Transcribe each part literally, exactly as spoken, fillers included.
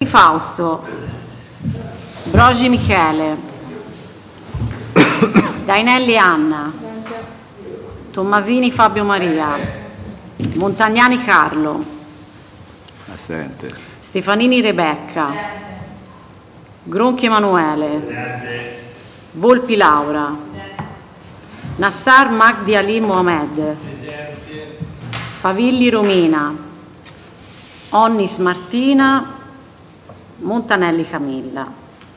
Fausto, Brogi Michele, Dainelli Anna, Tommasini Fabio Maria, Montagnani Carlo, assente, Stefanini Rebecca, Gronchi Emanuele, Volpi Laura, Nassar Magdi Ali Mohamed, Favilli Romina, Onnis Martina, Montanelli Camilla.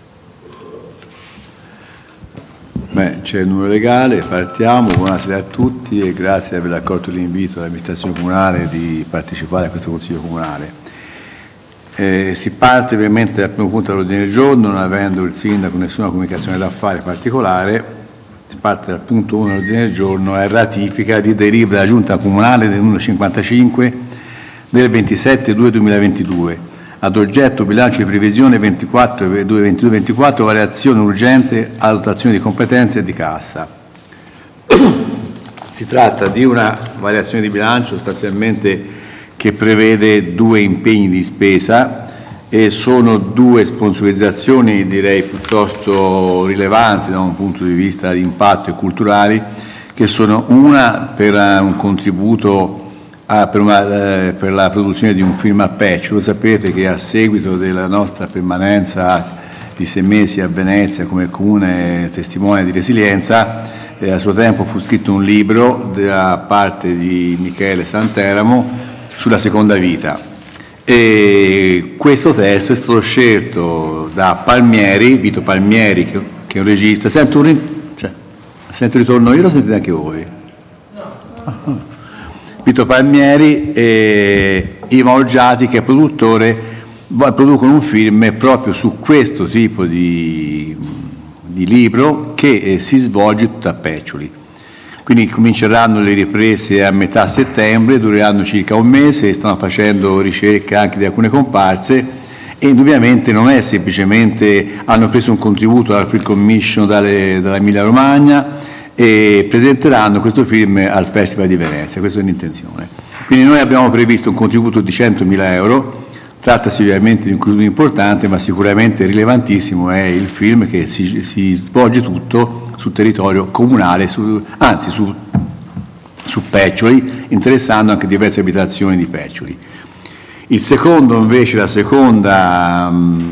Beh, c'è il numero legale, partiamo, buonasera a tutti e grazie per aver accolto l'invito dell'amministrazione comunale di partecipare a questo Consiglio Comunale. Eh, si parte ovviamente dal primo punto all'ordine del giorno, non avendo il Sindaco nessuna comunicazione da fare particolare, si parte dal punto uno all'ordine del giorno, è ratifica di delibera della Giunta Comunale del numero cinquantacinque del ventisette due duemilaventidue, ad oggetto bilancio di previsione ventiquattro ventidue ventiquattro, variazione urgente alla dotazione di competenze e di cassa. Si tratta di una variazione di bilancio sostanzialmente che prevede due impegni di spesa e sono due sponsorizzazioni direi piuttosto rilevanti da un punto di vista di impatto e culturali, che sono una per un contributo Ah, per, una, eh, per la produzione di un film a patch. Lo sapete che a seguito della nostra permanenza di sei mesi a Venezia come comune testimone di resilienza, eh, a suo tempo fu scritto un libro da parte di Michele Santeramo sulla seconda vita, e questo testo è stato scelto da Palmieri, Vito Palmieri, che, che è un regista. Sento un, cioè, sento ritorno io, lo sentite anche voi? No. Vito Palmieri e Ivan Olgiati, che è produttore, producono un film proprio su questo tipo di, di libro che eh, si svolge tutto a Peccioli. Quindi cominceranno le riprese a metà settembre, dureranno circa un mese e stanno facendo ricerca anche di alcune comparse, e indubbiamente non è semplicemente hanno preso un contributo dalla Film Commission dalle, dall'Emilia Romagna e presenteranno questo film al Festival di Venezia, questa è l'intenzione. Quindi noi abbiamo previsto un contributo di centomila euro, trattasi ovviamente di un contributo importante, ma sicuramente rilevantissimo è il film che si, si svolge tutto sul territorio comunale, su, anzi su, su Peccioli, interessando anche diverse abitazioni di Peccioli. Il secondo invece, la seconda,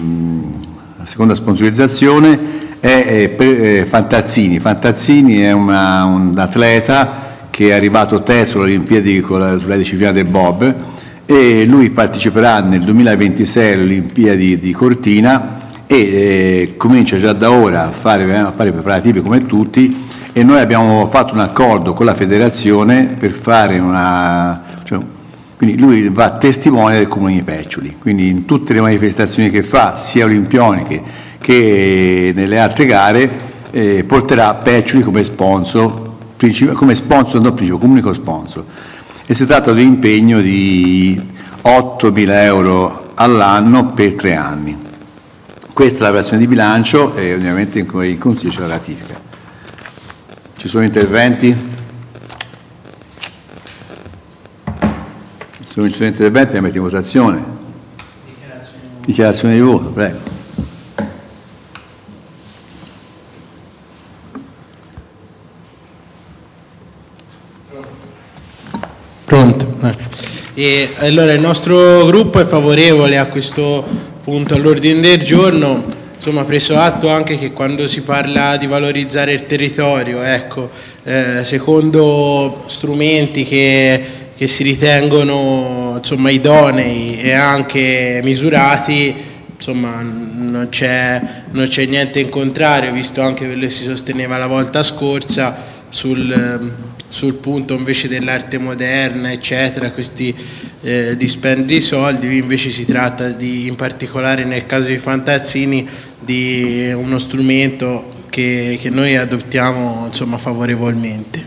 la seconda sponsorizzazione è eh, Fantazzini. Fantazzini è una, un atleta che è arrivato terzo alle Olimpiadi con la, sulla disciplina del bob, e lui parteciperà nel duemilaventisei alle Olimpiadi di Cortina e eh, comincia già da ora a fare, a fare preparativi come tutti, e noi abbiamo fatto un accordo con la federazione per fare una, cioè, quindi lui va testimone del Comune di Peccioli, quindi in tutte le manifestazioni che fa, sia olimpioniche che nelle altre gare, eh, porterà Peccioli come sponsor, come sponsor, non principale, come unico sponsor. E si tratta di un impegno di ottomila euro all'anno per tre anni. Questa è la versione di bilancio e ovviamente in Consiglio c'è la ratifica. Ci sono interventi? Se non ci sono interventi, la mettiamo in votazione. Dichiarazione. Dichiarazione di voto, prego. Pronto. E allora il nostro gruppo è favorevole a questo punto all'ordine del giorno, insomma preso atto anche che quando si parla di valorizzare il territorio, ecco, eh, secondo strumenti che, che si ritengono insomma idonei e anche misurati, insomma non c'è, non c'è niente in contrario, visto anche quello che si sosteneva la volta scorsa sul... sul punto invece dell'arte moderna eccetera, questi eh, dispendi di soldi. Invece si tratta di, in particolare nel caso di Fantazzini, di uno strumento che, che noi adottiamo insomma favorevolmente.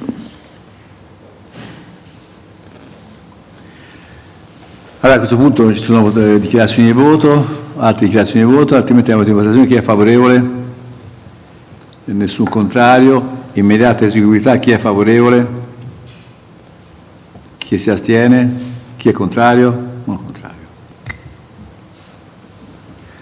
Allora, a questo punto ci sono dichiarazioni di voto, altre dichiarazioni di voto, altrimenti la votazione. Chi è favorevole? Nessun contrario. Immediata eseguibilità, chi è favorevole? Chi si astiene? Chi è contrario? Non contrario.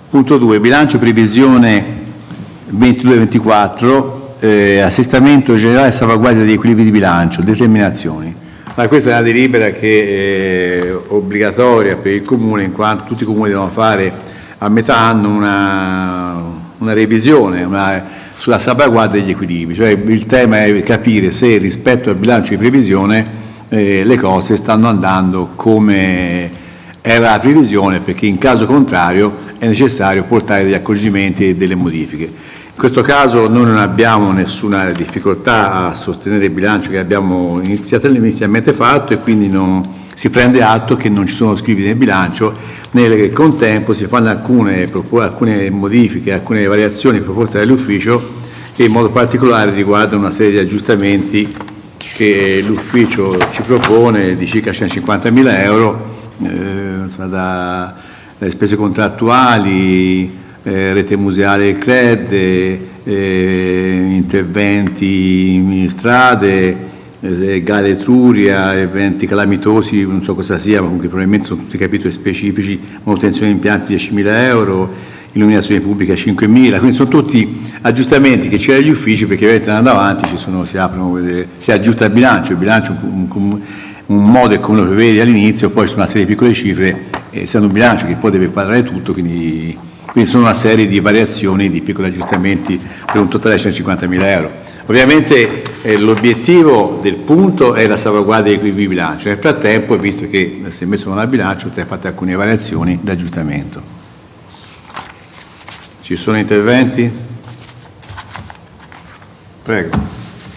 Punto due, bilancio previsione ventidue ventiquattro, eh, assestamento generale e salvaguardia degli equilibri di bilancio, determinazioni. Ma questa è una delibera che è obbligatoria per il Comune, in quanto tutti i Comuni devono fare a metà anno una, una revisione una, sulla salvaguardia degli equilibri. Cioè il tema è capire se rispetto al bilancio di previsione eh, le cose stanno andando come era la previsione, perché in caso contrario è necessario portare degli accorgimenti e delle modifiche. In questo caso noi non abbiamo nessuna difficoltà a sostenere il bilancio che abbiamo inizialmente fatto, e quindi non, si prende atto che non ci sono scritti nel bilancio. Nel contempo si fanno alcune, alcune modifiche, alcune variazioni proposte dall'ufficio, che in modo particolare riguardano una serie di aggiustamenti che l'ufficio ci propone di circa centocinquantamila euro, eh, da, dalle spese contrattuali, eh, rete museale del C R E D, eh, interventi in strade, eh, gare Etruria, eventi calamitosi, non so cosa sia, ma comunque probabilmente sono tutti capitoli specifici, manutenzione di impianti diecimila euro, illuminazione pubblica cinquemila, quindi sono tutti aggiustamenti che c'è agli uffici, perché vedete andando avanti ci sono, si aprono, si aggiusta il bilancio, il bilancio un, un, un modo è come lo prevede all'inizio, poi ci sono una serie di piccole cifre, essendo un bilancio che poi deve quadrare tutto, quindi, quindi sono una serie di variazioni, di piccoli aggiustamenti per un totale di centocinquantamila euro. Ovviamente eh, l'obiettivo del punto è la salvaguardia di bilancio. Nel frattempo, visto che si è messo nel bilancio, si sono fatte alcune variazioni di aggiustamento. Ci sono interventi? Prego.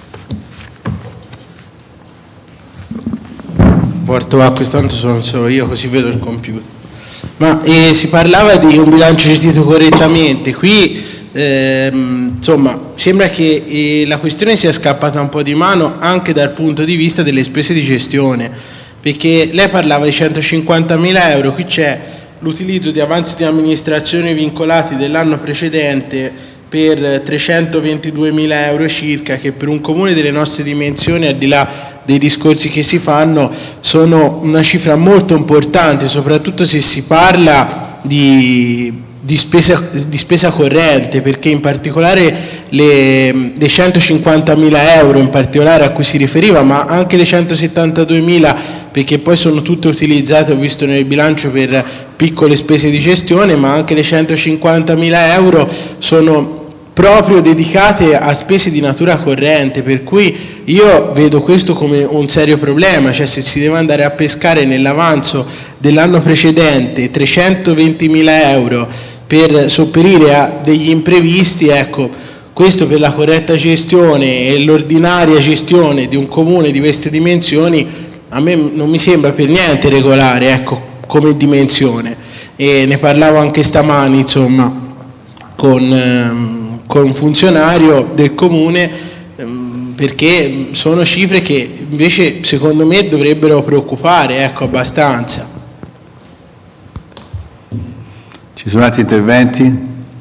Porto a questo tanto sono solo io, così vedo il computer. Ma eh, si parlava di un bilancio gestito correttamente. Qui ehm, insomma sembra che eh, la questione sia scappata un po' di mano anche dal punto di vista delle spese di gestione, perché lei parlava di centocinquantamila euro, qui c'è l'utilizzo di avanzi di amministrazione vincolati dell'anno precedente per trecentoventiduemila euro circa, che per un comune delle nostre dimensioni, al di là dei discorsi che si fanno, sono una cifra molto importante, soprattutto se si parla di, di, spesa, di spesa corrente, perché in particolare le, le centocinquantamila euro in particolare a cui si riferiva, ma anche le centosettantaduemila, perché poi sono tutte utilizzate, ho visto nel bilancio, per piccole spese di gestione, ma anche le centocinquantamila euro sono proprio dedicate a spese di natura corrente, per cui io vedo questo come un serio problema. Cioè, se si deve andare a pescare nell'avanzo dell'anno precedente trecentoventimila euro per sopperire a degli imprevisti, ecco, questo per la corretta gestione e l'ordinaria gestione di un comune di queste dimensioni a me non mi sembra per niente regolare, ecco, come dimensione. E ne parlavo anche stamani, insomma, con ehm, con un funzionario del comune, perché sono cifre che invece secondo me dovrebbero preoccupare, ecco, abbastanza. Ci sono altri interventi?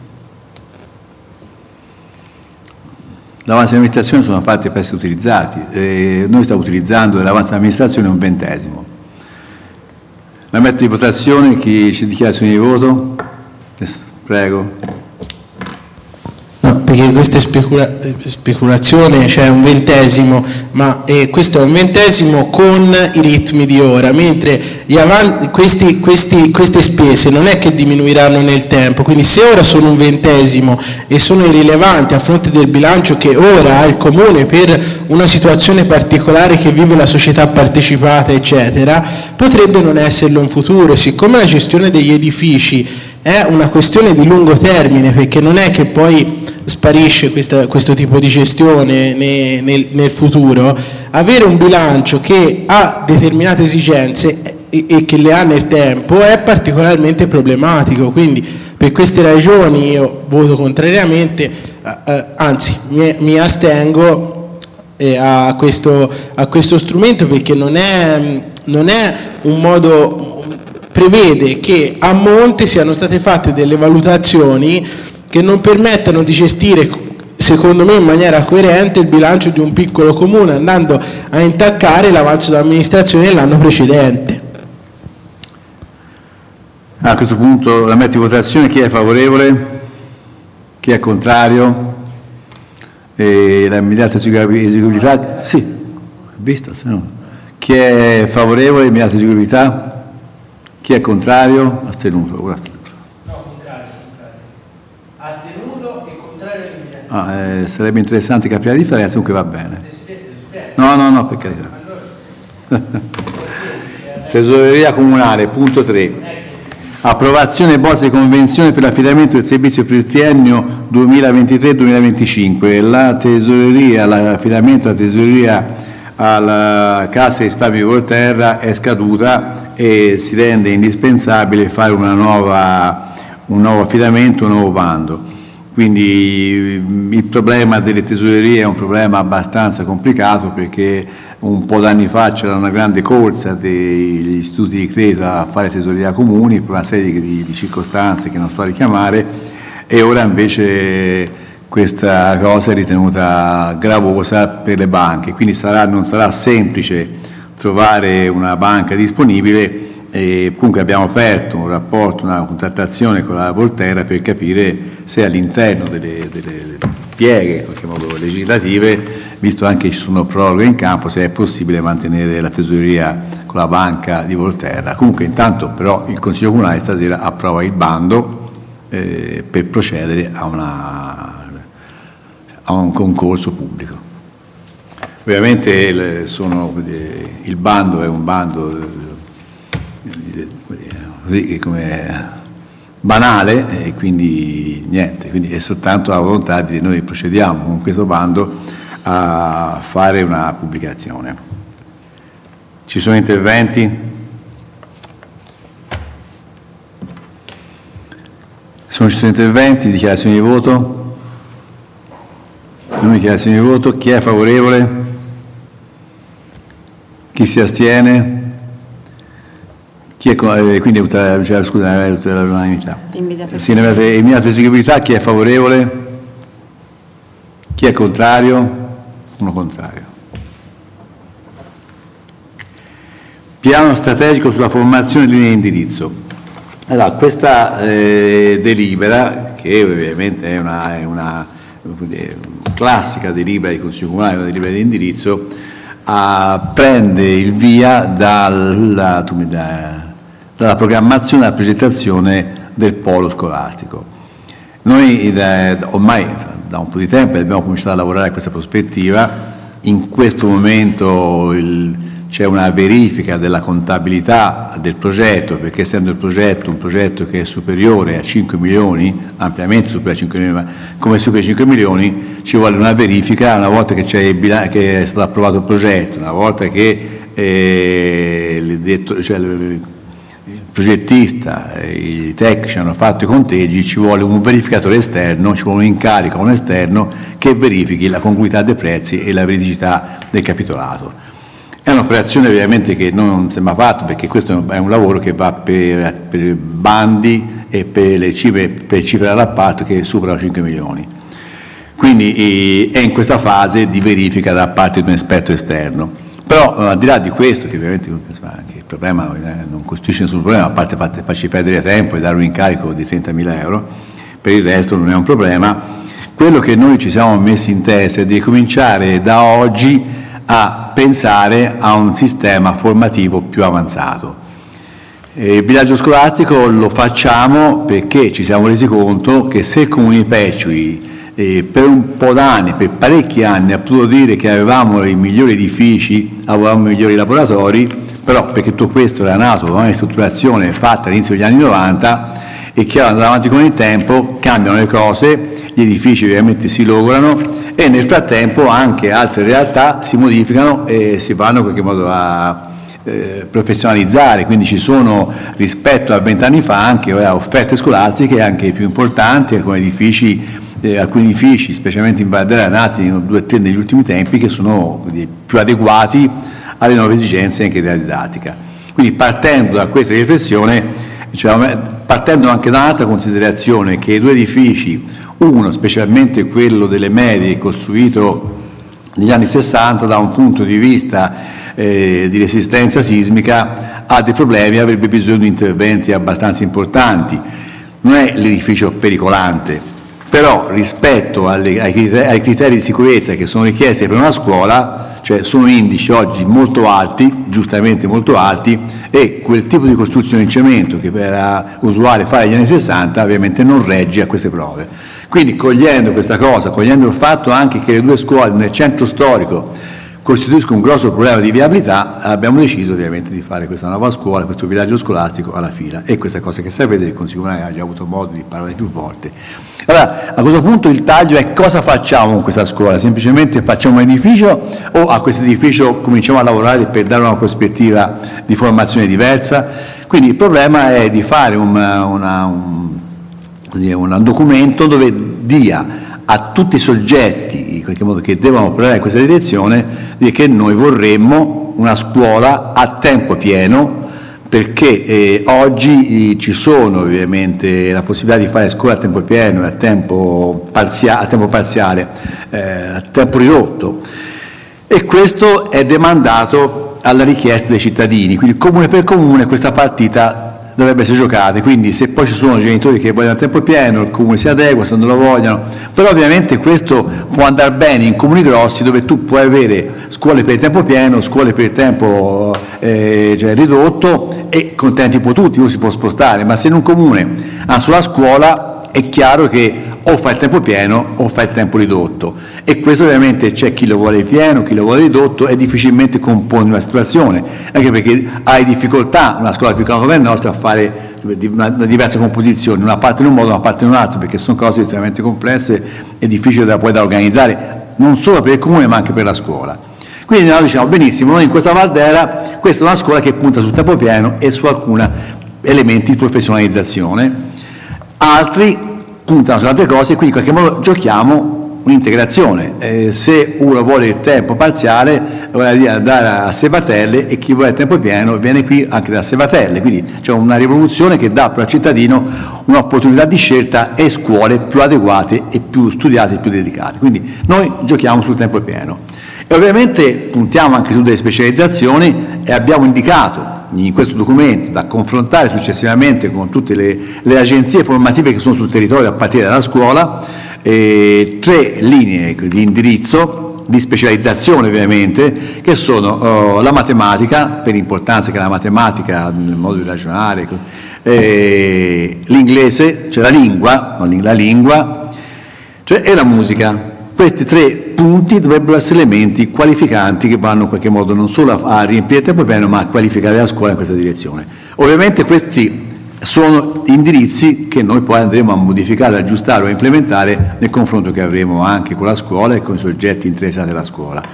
L'avanzo di amministrazione sono fatti per essere utilizzati, eh, noi stiamo utilizzando dell'avanzo di amministrazione un ventesimo. La metto in votazione, chi c'è dichiarazione di voto? Prego. No, perché questa è specula- speculazione, cioè un ventesimo, ma eh, questo è un ventesimo con i ritmi di ora, mentre gli avanti, questi, questi, queste spese non è che diminuiranno nel tempo, quindi se ora sono un ventesimo e sono irrilevanti a fronte del bilancio che ora ha il comune per una situazione particolare che vive la società partecipata, eccetera, potrebbe non esserlo in futuro. Siccome la gestione degli edifici è una questione di lungo termine, perché non è che poi sparisce questa, questo tipo di gestione ne, nel, nel futuro, avere un bilancio che ha determinate esigenze e, e che le ha nel tempo è particolarmente problematico. Quindi per queste ragioni io voto contrariamente, eh, anzi mi, mi astengo eh, a, questo, a questo strumento, perché non è, non è un modo, prevede che a monte siano state fatte delle valutazioni che non permettano di gestire, secondo me in maniera coerente, il bilancio di un piccolo comune, andando a intaccare l'avanzo d'amministrazione dell'anno precedente. A questo punto la metto in votazione. Chi è favorevole? Chi è contrario? E la immediata eseguibilità? Sì, visto, se no. Chi è favorevole? Immediata eseguibilità? Chi è contrario? Astenuto. Ora astenuto. No, contrario, contrario. Astenuto e contrario all'immediata. Ah, eh, sarebbe interessante capire la differenza, comunque va bene. No, no, no, per carità. Tesoreria comunale, punto tre. Approvazione bozza di convenzione per l'affidamento del servizio per il triennio duemilaventitré duemilaventicinque. La tesoreria, l'affidamento della tesoreria alla Cassa di risparmio di Volterra è scaduta e si rende indispensabile fare una nuova, un nuovo affidamento, un nuovo bando. Quindi il problema delle tesorerie è un problema abbastanza complicato, perché un po' d'anni fa c'era una grande corsa degli istituti di credito a fare tesoreria comuni per una serie di, di circostanze che non sto a richiamare, e ora invece questa cosa è ritenuta gravosa per le banche, quindi sarà, non sarà semplice trovare una banca disponibile. E comunque abbiamo aperto un rapporto, una contrattazione con la Volterra per capire se all'interno delle, delle pieghe, in qualche modo legislative, visto anche che ci sono proroghe in campo, se è possibile mantenere la tesoreria con la banca di Volterra. Comunque intanto però il Consiglio Comunale stasera approva il bando eh, per procedere a, una, a un concorso pubblico. Ovviamente il, sono, il bando è un bando così come banale, e quindi niente, quindi è soltanto la volontà di noi procediamo con questo bando a fare una pubblicazione. Ci sono interventi? Se non ci sono interventi, dichiarazioni di voto? Non dichiarazioni di voto. Chi è favorevole? Chi si astiene? Chi è, quindi cioè, scusa, l'unanimità. Sì, immediata eseguibilità. Chi è favorevole? Chi è contrario? Uno contrario. Piano strategico sulla formazione di linee di indirizzo. Allora, questa eh, delibera, che ovviamente è una, è una classica delibera di Consiglio Comunale, una delibera di indirizzo, a, prende il via dalla, da, dalla programmazione e dalla progettazione del polo scolastico. Noi da, ormai da un po' di tempo abbiamo cominciato a lavorare a questa prospettiva. In questo momento il, c'è una verifica della contabilità del progetto, perché essendo il progetto un progetto che è superiore a cinque milioni, ampiamente superiore a cinque milioni, ma come superiore a cinque milioni ci vuole una verifica una volta che, c'è il bilan- che è stato approvato il progetto, una volta che eh, il, detto, cioè, il progettista e i tecnici hanno fatto i conteggi, ci vuole un verificatore esterno, ci vuole un incarico, un esterno che verifichi la congruità dei prezzi e la veridicità del capitolato. È un'operazione ovviamente che non sembra fatta, perché questo è un lavoro che va per, per bandi e per le cifre, per cifre all'appalto che superano cinque milioni. Quindi è in questa fase di verifica da parte di un esperto esterno. Però al di là di questo, che ovviamente anche il problema non costituisce nessun problema, a parte farci perdere tempo e dare un incarico di trentamila euro, per il resto non è un problema. Quello che noi ci siamo messi in testa è di cominciare da oggi a pensare a un sistema formativo più avanzato. Il villaggio scolastico lo facciamo perché ci siamo resi conto che se il Comune di Peccioli eh, per un po' d'anni, per parecchi anni, ha potuto dire che avevamo i migliori edifici, avevamo i migliori laboratori, però perché tutto questo era nato con una ristrutturazione fatta all'inizio degli anni novanta e che andando avanti con il tempo cambiano le cose, gli edifici ovviamente si logorano e nel frattempo anche altre realtà si modificano e si vanno in qualche modo a eh, professionalizzare, quindi ci sono rispetto a vent'anni fa anche eh, offerte scolastiche anche più importanti, alcuni edifici, eh, alcuni edifici specialmente in Valdera nati due o tre negli ultimi tempi che sono quindi, più adeguati alle nuove esigenze anche della didattica. Quindi partendo da questa riflessione, cioè, partendo anche da un'altra considerazione, che i due edifici, uno specialmente quello delle medie costruito negli anni sessanta da un punto di vista eh, di resistenza sismica ha dei problemi, avrebbe bisogno di interventi abbastanza importanti. Non è l'edificio pericolante, però rispetto alle, ai, criteri, ai criteri di sicurezza che sono richiesti per una scuola, cioè sono indici oggi molto alti, giustamente molto alti, e quel tipo di costruzione in cemento che era usuale fare negli anni sessanta ovviamente non regge a queste prove. Quindi cogliendo questa cosa, cogliendo il fatto anche che le due scuole nel centro storico costituiscono un grosso problema di viabilità, abbiamo deciso ovviamente di fare questa nuova scuola, questo villaggio scolastico alla fila, e questa cosa che sapete il Consiglio Comunale ha già avuto modo di parlare più volte. Allora, a questo punto il taglio è: cosa facciamo con questa scuola? Semplicemente facciamo un edificio o a questo edificio cominciamo a lavorare per dare una prospettiva di formazione diversa? Quindi il problema è di fare una, una, un, così, un documento dove dia a tutti i soggetti in qualche modo che devono operare in questa direzione che noi vorremmo una scuola a tempo pieno, perché eh, oggi eh, ci sono ovviamente la possibilità di fare scuola a tempo pieno e a tempo, parzia- a tempo parziale, eh, a tempo ridotto, e questo è demandato alla richiesta dei cittadini, quindi comune per comune questa partita dovrebbe essere giocata. Quindi se poi ci sono genitori che vogliono a tempo pieno, il comune si adegua se non lo vogliono, però ovviamente questo può andare bene in comuni grossi dove tu puoi avere scuole per il tempo pieno, scuole per il tempo eh, cioè ridotto, e contenti un po' tutti, uno si può spostare. Ma se in un comune ha sulla scuola è chiaro che o fa il tempo pieno o fa il tempo ridotto, e questo ovviamente c'è chi lo vuole pieno, chi lo vuole ridotto, e difficilmente compone una situazione, anche perché hai difficoltà una scuola più piccola come la nostra a fare una, una diversa composizione, una parte in un modo, una parte in un altro, perché sono cose estremamente complesse e difficili da poi da organizzare, non solo per il comune ma anche per la scuola. Quindi noi diciamo: benissimo, noi in questa Valdera, questa è una scuola che punta sul tempo pieno e su alcuni elementi di professionalizzazione, altri puntano su altre cose, e quindi in qualche modo giochiamo un'integrazione. Eh, se uno vuole il tempo parziale vuole dire andare a Sevatelle, e chi vuole il tempo pieno viene qui anche da Sevatelle, quindi c'è una rivoluzione che dà al cittadino un'opportunità di scelta e scuole più adeguate e più studiate e più dedicate. Quindi noi giochiamo sul tempo pieno e ovviamente puntiamo anche su delle specializzazioni, e abbiamo indicato in questo documento, da confrontare successivamente con tutte le, le agenzie formative che sono sul territorio a partire dalla scuola, eh, tre linee di indirizzo, di specializzazione ovviamente, che sono oh, la matematica, per l'importanza che la matematica nel modo di ragionare, eh, l'inglese, cioè la lingua, non la lingua, cioè, e la musica. Questi tre punti dovrebbero essere elementi qualificanti che vanno in qualche modo non solo a, a riempire il tempo pieno, ma a qualificare la scuola in questa direzione. Ovviamente questi sono indirizzi che noi poi andremo a modificare, aggiustare o implementare nel confronto che avremo anche con la scuola e con i soggetti interessati alla scuola.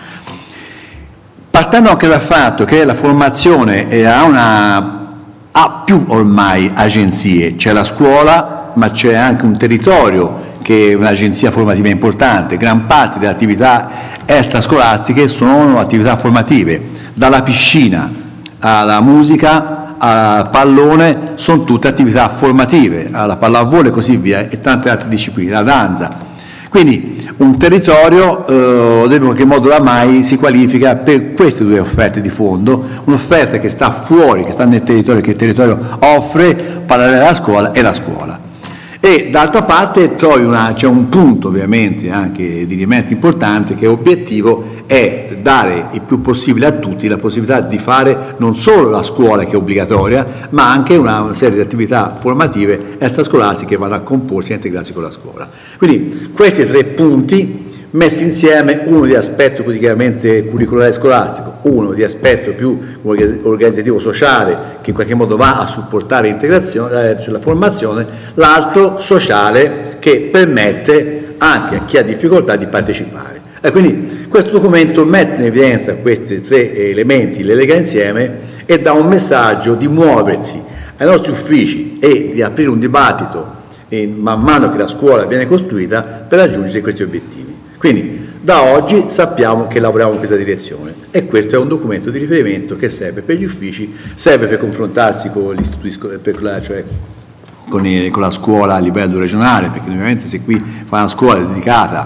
Partendo anche dal fatto che la formazione ha, una, ha più ormai agenzie, c'è la scuola ma c'è anche un territorio che è un'agenzia formativa importante. Gran parte delle attività extrascolastiche sono attività formative, dalla piscina alla musica al pallone sono tutte attività formative, alla pallavolo e così via, e tante altre discipline, la danza. Quindi un territorio eh, in qualche modo oramai si qualifica per queste due offerte di fondo, un'offerta che sta fuori, che sta nel territorio, che il territorio offre, parallela alla scuola, e la scuola. E d'altra parte trovi una, c'è un punto ovviamente anche di riferimento importante, che obiettivo è dare il più possibile a tutti la possibilità di fare non solo la scuola, che è obbligatoria, ma anche una, una serie di attività formative extrascolastiche che vanno a comporsi e a integrarsi con la scuola. Quindi questi tre punti messi insieme, uno di aspetto così chiaramente curricolare scolastico, uno di aspetto più organizzativo sociale che in qualche modo va a supportare l'integrazione, eh, la formazione, l'altro sociale che permette anche a chi ha difficoltà di partecipare. E quindi questo documento mette in evidenza questi tre elementi, le lega insieme e dà un messaggio di muoversi ai nostri uffici e di aprire un dibattito in, man mano che la scuola viene costruita per raggiungere questi obiettivi. Quindi da oggi sappiamo che lavoriamo in questa direzione, e questo è un documento di riferimento che serve per gli uffici, serve per confrontarsi con gli istituti, per la, cioè con, i, con la scuola a livello regionale, perché ovviamente se qui fa una scuola dedicata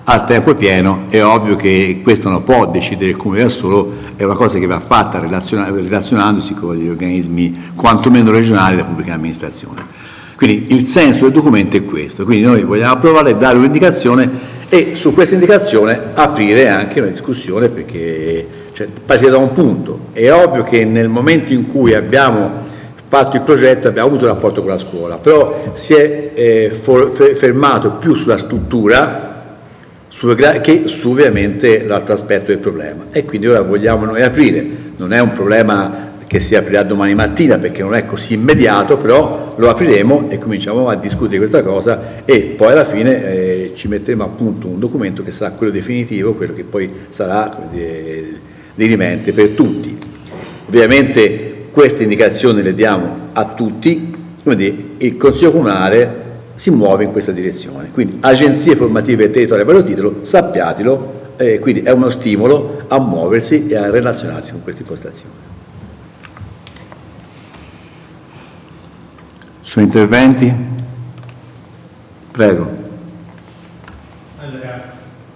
al tempo pieno. È ovvio che questo non può decidere il Comune da solo, è una cosa che va fatta relazionandosi con gli organismi quantomeno regionali della pubblica amministrazione. Quindi il senso del documento è questo, quindi noi vogliamo approvare, dare un'indicazione e su questa indicazione aprire anche una discussione, perché cioè, partire da un punto. È ovvio che nel momento in cui abbiamo fatto il progetto abbiamo avuto un rapporto con la scuola, però si è eh, for, fermato più sulla struttura su, che su ovviamente l'altro aspetto del problema, e quindi ora vogliamo noi aprire. Non è un problema che si aprirà domani mattina perché non è così immediato, però lo apriremo e cominciamo a discutere questa cosa, e poi alla fine eh, ci metteremo a punto un documento che sarà quello definitivo, quello che poi sarà dirimente per tutti. Ovviamente queste indicazioni le diamo a tutti, come dire, il Consiglio Comunale si muove in questa direzione, quindi agenzie formative del territorio a vario titolo, sappiatelo, eh, quindi è uno stimolo a muoversi e a relazionarsi con questa impostazione. Sono interventi? Prego. Allora,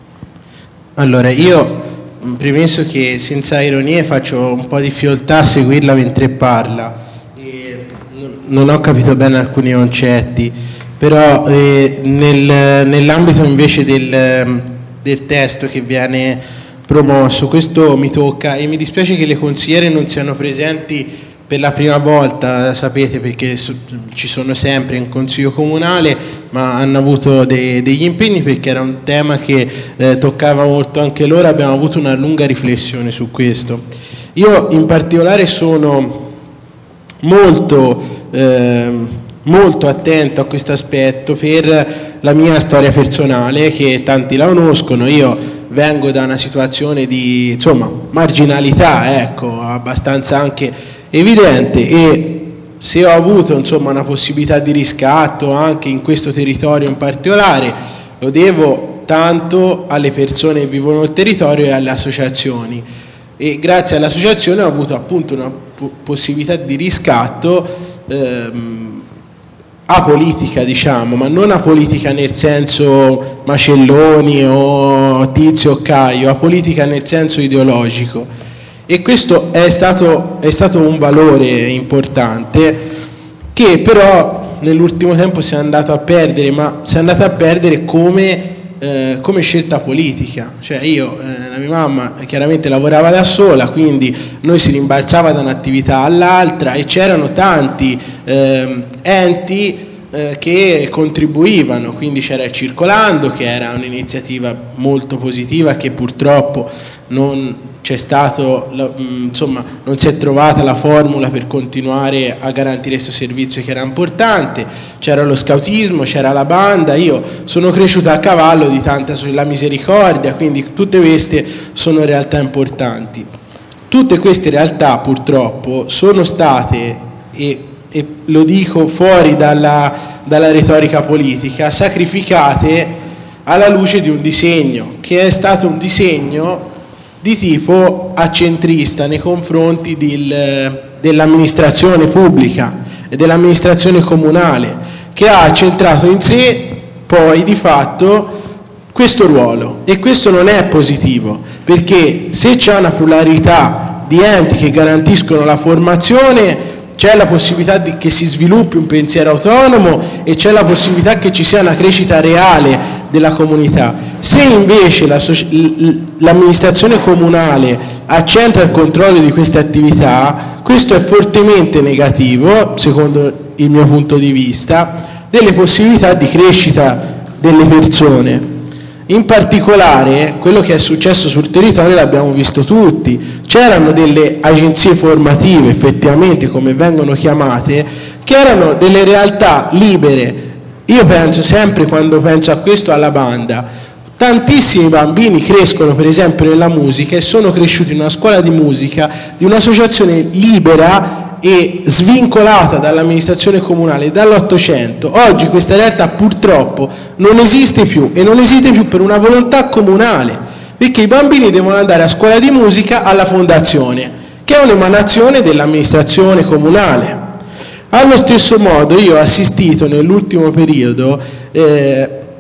allora io premesso che senza ironie faccio un po' di difficoltà a seguirla mentre parla e non ho capito bene alcuni concetti, però eh, nel, nell'ambito invece del, del testo che viene promosso, questo mi tocca, e mi dispiace che le consigliere non siano presenti per la prima volta, sapete, perché ci sono sempre in Consiglio Comunale, ma hanno avuto de, degli impegni perché era un tema che eh, toccava molto anche loro. Abbiamo avuto una lunga riflessione su questo. Io in particolare sono molto, eh, molto attento a questo aspetto per la mia storia personale, che tanti la conoscono. Io vengo da una situazione di, insomma, marginalità, ecco, abbastanza anche evidente, e se ho avuto, insomma, una possibilità di riscatto anche in questo territorio in particolare, lo devo tanto alle persone che vivono nel territorio e alle associazioni, e grazie alle associazioni ho avuto appunto una po- possibilità di riscatto ehm, apolitica, diciamo, ma non apolitica nel senso Macelloni o Tizio o Caio, apolitica nel senso ideologico. E questo è stato, è stato un valore importante che però nell'ultimo tempo si è andato a perdere, ma si è andato a perdere come, eh, come scelta politica. Cioè io, eh, la mia mamma chiaramente lavorava da sola, quindi noi si rimbalzava da un'attività all'altra e c'erano tanti eh, enti eh, che contribuivano, quindi c'era il Circolando, che era un'iniziativa molto positiva che purtroppo non c'è stato, insomma, non si è trovata la formula per continuare a garantire questo servizio che era importante. C'era lo scautismo, c'era la banda. Io sono cresciuta a cavallo di tanta la Misericordia, quindi tutte queste sono realtà importanti. Tutte queste realtà purtroppo sono state, e, e lo dico fuori dalla, dalla retorica politica, sacrificate alla luce di un disegno che è stato un disegno di tipo accentrista nei confronti del, dell'amministrazione pubblica e dell'amministrazione comunale, che ha accentrato in sé poi di fatto questo ruolo, e questo non è positivo, perché se c'è una pluralità di enti che garantiscono la formazione, c'è la possibilità di, che si sviluppi un pensiero autonomo, e c'è la possibilità che ci sia una crescita reale della comunità. Se invece la, l'amministrazione comunale accentra il controllo di queste attività, questo è fortemente negativo, secondo il mio punto di vista, delle possibilità di crescita delle persone. In particolare, quello che è successo sul territorio l'abbiamo visto tutti. C'erano delle agenzie formative, effettivamente, come vengono chiamate, che erano delle realtà libere. Io penso sempre, quando penso a questo, alla banda. Tantissimi bambini crescono, per esempio, nella musica, e sono cresciuti in una scuola di musica di un'associazione libera e svincolata dall'amministrazione comunale dall'Ottocento. Oggi questa realtà purtroppo non esiste più, e non esiste più per una volontà comunale, perché i bambini devono andare a scuola di musica alla fondazione, che è un'emanazione dell'amministrazione comunale. Allo stesso modo io ho assistito nell'ultimo periodo eh,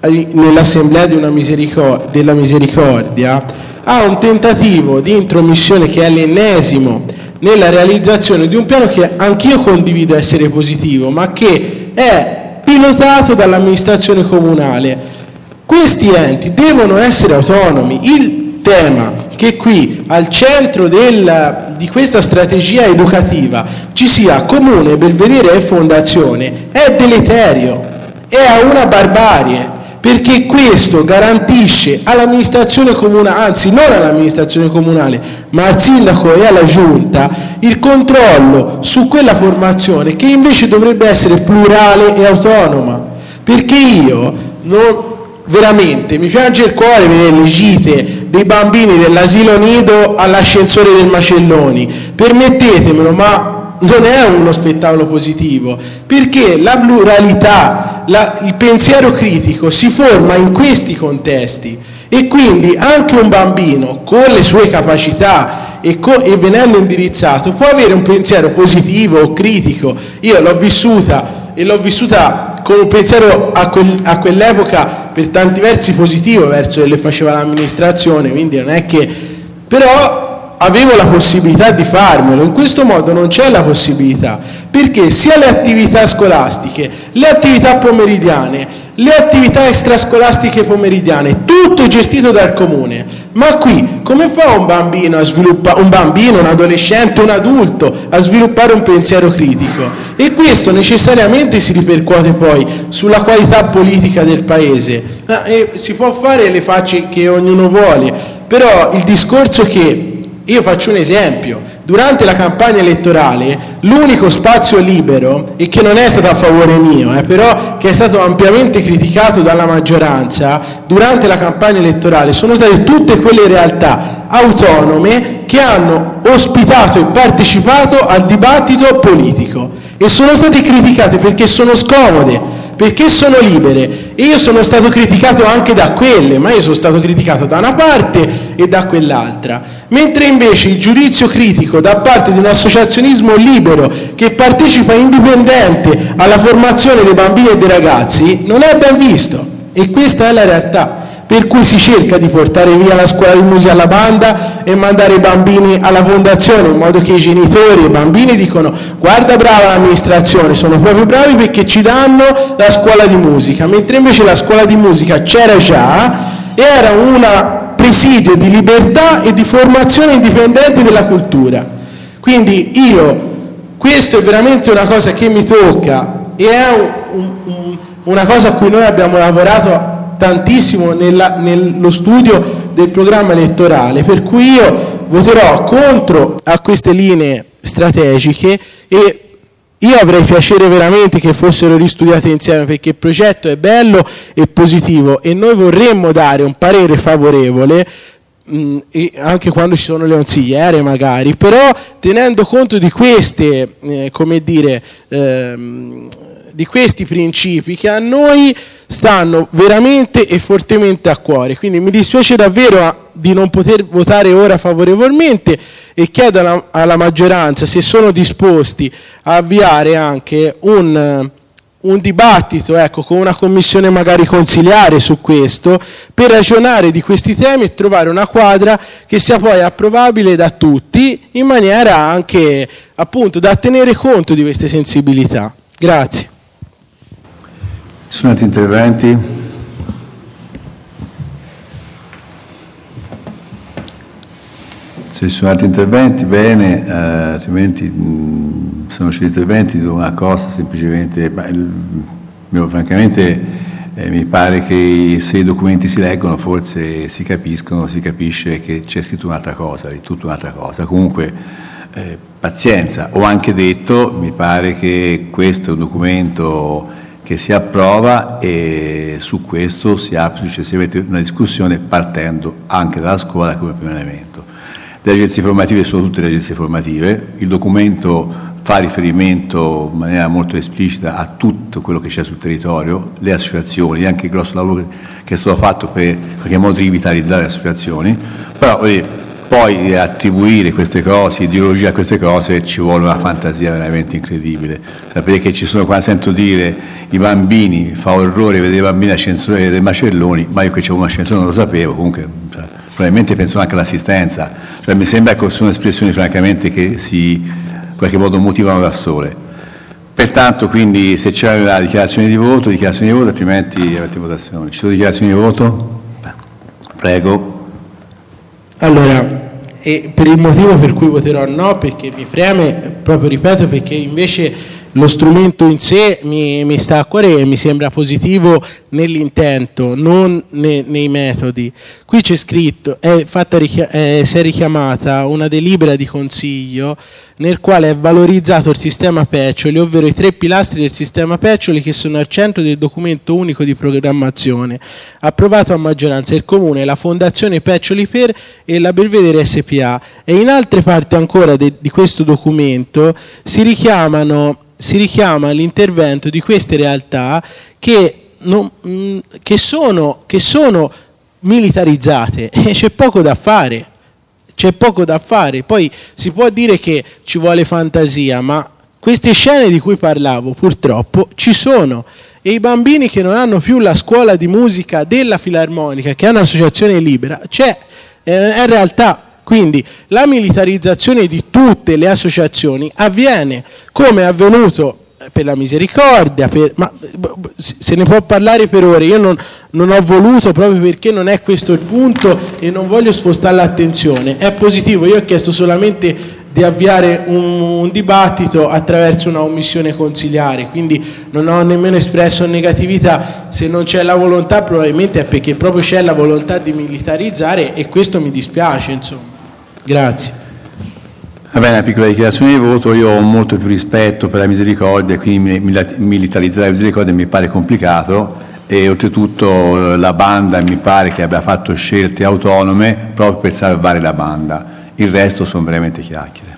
nell'Assemblea di una misericor- della Misericordia ha un tentativo di intromissione che è l'ennesimo nella realizzazione di un piano che anch'io condivido essere positivo, ma che è pilotato dall'amministrazione comunale. Questi enti devono essere autonomi. Il tema che qui al centro del, di questa strategia educativa ci sia Comune, Belvedere e Fondazione è deleterio, è una barbarie, perché questo garantisce all'amministrazione comunale, anzi non all'amministrazione comunale, ma al sindaco e alla giunta, il controllo su quella formazione che invece dovrebbe essere plurale e autonoma. Perché io non, veramente mi piange il cuore vedere le gite dei bambini dell'asilo nido all'ascensore del Macelloni. Permettetemelo, ma non è uno spettacolo positivo, perché la pluralità, la, il pensiero critico si forma in questi contesti, e quindi anche un bambino con le sue capacità e, co- e venendo indirizzato può avere un pensiero positivo o critico. Io l'ho vissuta e l'ho vissuta con un pensiero a, quel, a quell'epoca per tanti versi positivo verso che le faceva l'amministrazione, quindi non è che, però avevo la possibilità di farmelo. In questo modo non c'è la possibilità, perché sia le attività scolastiche, le attività pomeridiane, le attività extrascolastiche pomeridiane, tutto è gestito dal comune. Ma qui come fa un bambino a sviluppare, un bambino, un adolescente, un adulto a sviluppare un pensiero critico? E questo necessariamente si ripercuote poi sulla qualità politica del paese. E si può fare le facce che ognuno vuole, però il discorso che io faccio un esempio: durante la campagna elettorale l'unico spazio libero, e che non è stato a favore mio, eh, però che è stato ampiamente criticato dalla maggioranza durante la campagna elettorale, sono state tutte quelle realtà autonome che hanno ospitato e partecipato al dibattito politico, e sono state criticate perché sono scomode, perché sono libere. E io sono stato criticato anche da quelle, ma io sono stato criticato da una parte e da quell'altra, mentre invece il giudizio critico da parte di un associazionismo libero che partecipa indipendente alla formazione dei bambini e dei ragazzi non è ben visto. E questa è la realtà, per cui si cerca di portare via la scuola di musica alla banda e mandare i bambini alla fondazione, in modo che i genitori e i bambini dicono: guarda, brava l'amministrazione, sono proprio bravi perché ci danno la scuola di musica, mentre invece la scuola di musica c'era già e era un presidio di libertà e di formazione indipendente della cultura. Quindi io, questo è veramente una cosa che mi tocca, e è un, un, una cosa a cui noi abbiamo lavorato tantissimo nella, nello studio del programma elettorale, per cui io voterò contro a queste linee strategiche, e io avrei piacere veramente che fossero ristudiate insieme, perché il progetto è bello e positivo e noi vorremmo dare un parere favorevole, mh, e anche quando ci sono le consigliere magari, però tenendo conto di queste, eh, come dire, ehm, di questi principi che a noi stanno veramente e fortemente a cuore. Quindi mi dispiace davvero di non poter votare ora favorevolmente, e chiedo alla, alla maggioranza se sono disposti a avviare anche un, un dibattito, ecco, con una commissione magari consiliare su questo, per ragionare di questi temi e trovare una quadra che sia poi approvabile da tutti, in maniera anche, appunto, da tenere conto di queste sensibilità. Grazie. Ci sono altri interventi? Se ci sono altri interventi, bene, eh, altrimenti mh, se non c'è interventi, una cosa semplicemente, beh, il, io, francamente eh, mi pare che se i documenti si leggono forse si capiscono, si capisce che c'è scritto un'altra cosa, di tutta un'altra cosa. Comunque eh, pazienza, ho anche detto, mi pare che questo è un documento che si approva e su questo si apre successivamente una discussione partendo anche dalla scuola come primo elemento. Le agenzie formative sono tutte le agenzie formative, il documento fa riferimento in maniera molto esplicita a tutto quello che c'è sul territorio, le associazioni, anche il grosso lavoro che è stato fatto per in qualche modo rivitalizzare le associazioni, però eh, poi attribuire queste cose, ideologia a queste cose, ci vuole una fantasia veramente incredibile. Sapete che ci sono, quando sento dire i bambini, fa orrore vedere i bambini ascensori dei macelloni, ma io che c'avevo un ascensore non lo sapevo, comunque cioè, probabilmente penso anche all'assistenza, cioè, mi sembra che sono espressioni francamente che si in qualche modo motivano da sole. Pertanto, quindi, se c'è la dichiarazione di voto, dichiarazione di voto, altrimenti avete votazioni. Ci sono dichiarazioni di voto? Prego. Allora, e per il motivo per cui voterò no, perché mi preme, proprio ripeto, perché invece lo strumento in sé mi, mi sta a cuore e mi sembra positivo nell'intento, non ne, nei metodi. Qui c'è scritto, è fatta, è, si è richiamata una delibera di consiglio nel quale è valorizzato il sistema Peccioli, ovvero i tre pilastri del sistema Peccioli che sono al centro del documento unico di programmazione, approvato a maggioranza il Comune, la Fondazione Peccioli Per e la Belvedere S P A. E in altre parti ancora de, di questo documento si richiamano si richiama l'intervento di queste realtà che, non, mh, che, sono, che sono militarizzate e c'è poco da fare, c'è poco da fare. Poi si può dire che ci vuole fantasia, ma queste scene di cui parlavo purtroppo ci sono, e i bambini che non hanno più la scuola di musica della Filarmonica, che è un'associazione libera, c'è, è realtà. Quindi la militarizzazione di tutte le associazioni avviene come è avvenuto per la Misericordia, per, ma se ne può parlare per ore. Io non, non ho voluto, proprio perché non è questo il punto e non voglio spostare l'attenzione. È positivo, io ho chiesto solamente di avviare un, un dibattito attraverso una omissione consiliare, quindi non ho nemmeno espresso negatività. Se non c'è la volontà probabilmente è perché proprio c'è la volontà di militarizzare, e questo mi dispiace, insomma. Grazie. Va bene, una piccola dichiarazione di voto. Io ho molto più rispetto per la Misericordia, quindi militarizzare la Misericordia mi pare complicato, e oltretutto la banda mi pare che abbia fatto scelte autonome proprio per salvare la banda. Il resto sono veramente chiacchiere.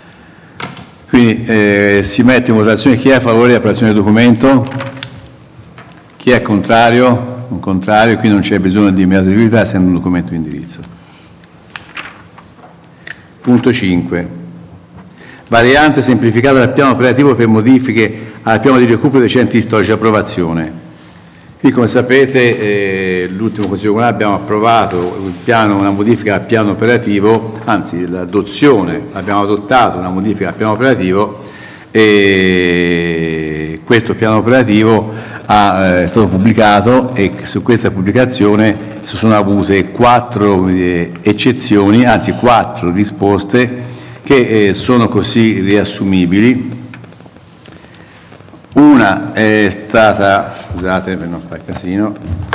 Quindi eh, si mette in votazione. Chi è a favore dell'approvazione del documento? Chi è contrario? Un contrario, quindi non c'è bisogno di immediata attività, essendo un documento di indirizzo. Punto cinque. Variante semplificata del piano operativo per modifiche al piano di recupero dei centri storici. Approvazione. Qui, come sapete, eh, l'ultimo Consiglio Comunale abbiamo approvato il piano, una modifica al piano operativo, anzi l'adozione, abbiamo adottato una modifica al piano operativo, e questo piano operativo ha, eh, è stato pubblicato, e su questa pubblicazione si sono avute quattro eh, eccezioni, anzi quattro risposte che eh, sono così riassumibili. Una è stata, scusate per non fare casino,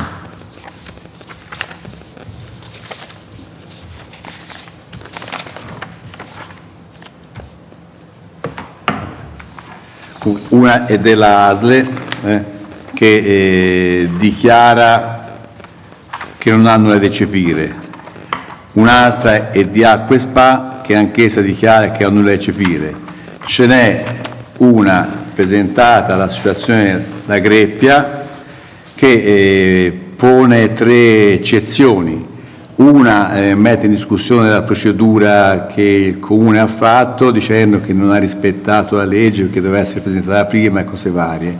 una è della A S L E eh, che eh, dichiara che non hanno da eccepire, un'altra è di Acque Spa che anch'essa dichiara che hanno nulla da eccepire, ce n'è una presentata dall'associazione La Greppia che eh, pone tre eccezioni. Una eh, mette in discussione la procedura che il Comune ha fatto, dicendo che non ha rispettato la legge perché doveva essere presentata prima e cose varie,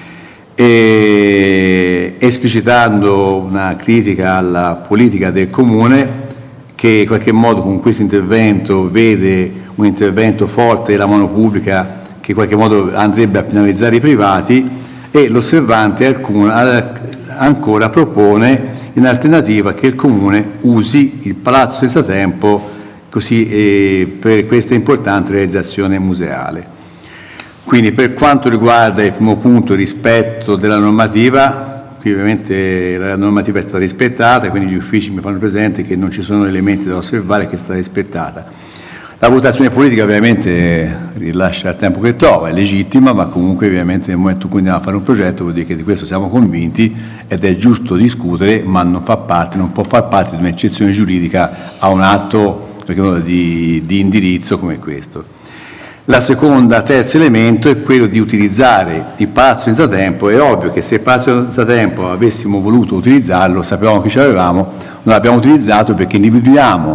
e esplicitando una critica alla politica del Comune, che in qualche modo con questo intervento vede un intervento forte della mano pubblica che in qualche modo andrebbe a penalizzare i privati, e l'osservante al Comune ancora propone in alternativa che il Comune usi il Palazzo Senza Tempo così, eh, per questa importante realizzazione museale. Quindi, per quanto riguarda il primo punto, il rispetto della normativa, qui ovviamente la normativa è stata rispettata, quindi gli uffici mi fanno presente che non ci sono elementi da osservare, che è stata rispettata. La votazione politica ovviamente rilascia il tempo che trova, è legittima, ma comunque ovviamente nel momento in cui andiamo a fare un progetto vuol dire che di questo siamo convinti ed è giusto discutere, ma non fa parte, non può far parte di un'eccezione giuridica a un atto di, di indirizzo come questo. La seconda, terzo elemento è quello di utilizzare il Palazzo Senza Tempo. È ovvio che se il Palazzo Senza Tempo avessimo voluto utilizzarlo, sapevamo che ce l'avevamo, non l'abbiamo utilizzato perché individuiamo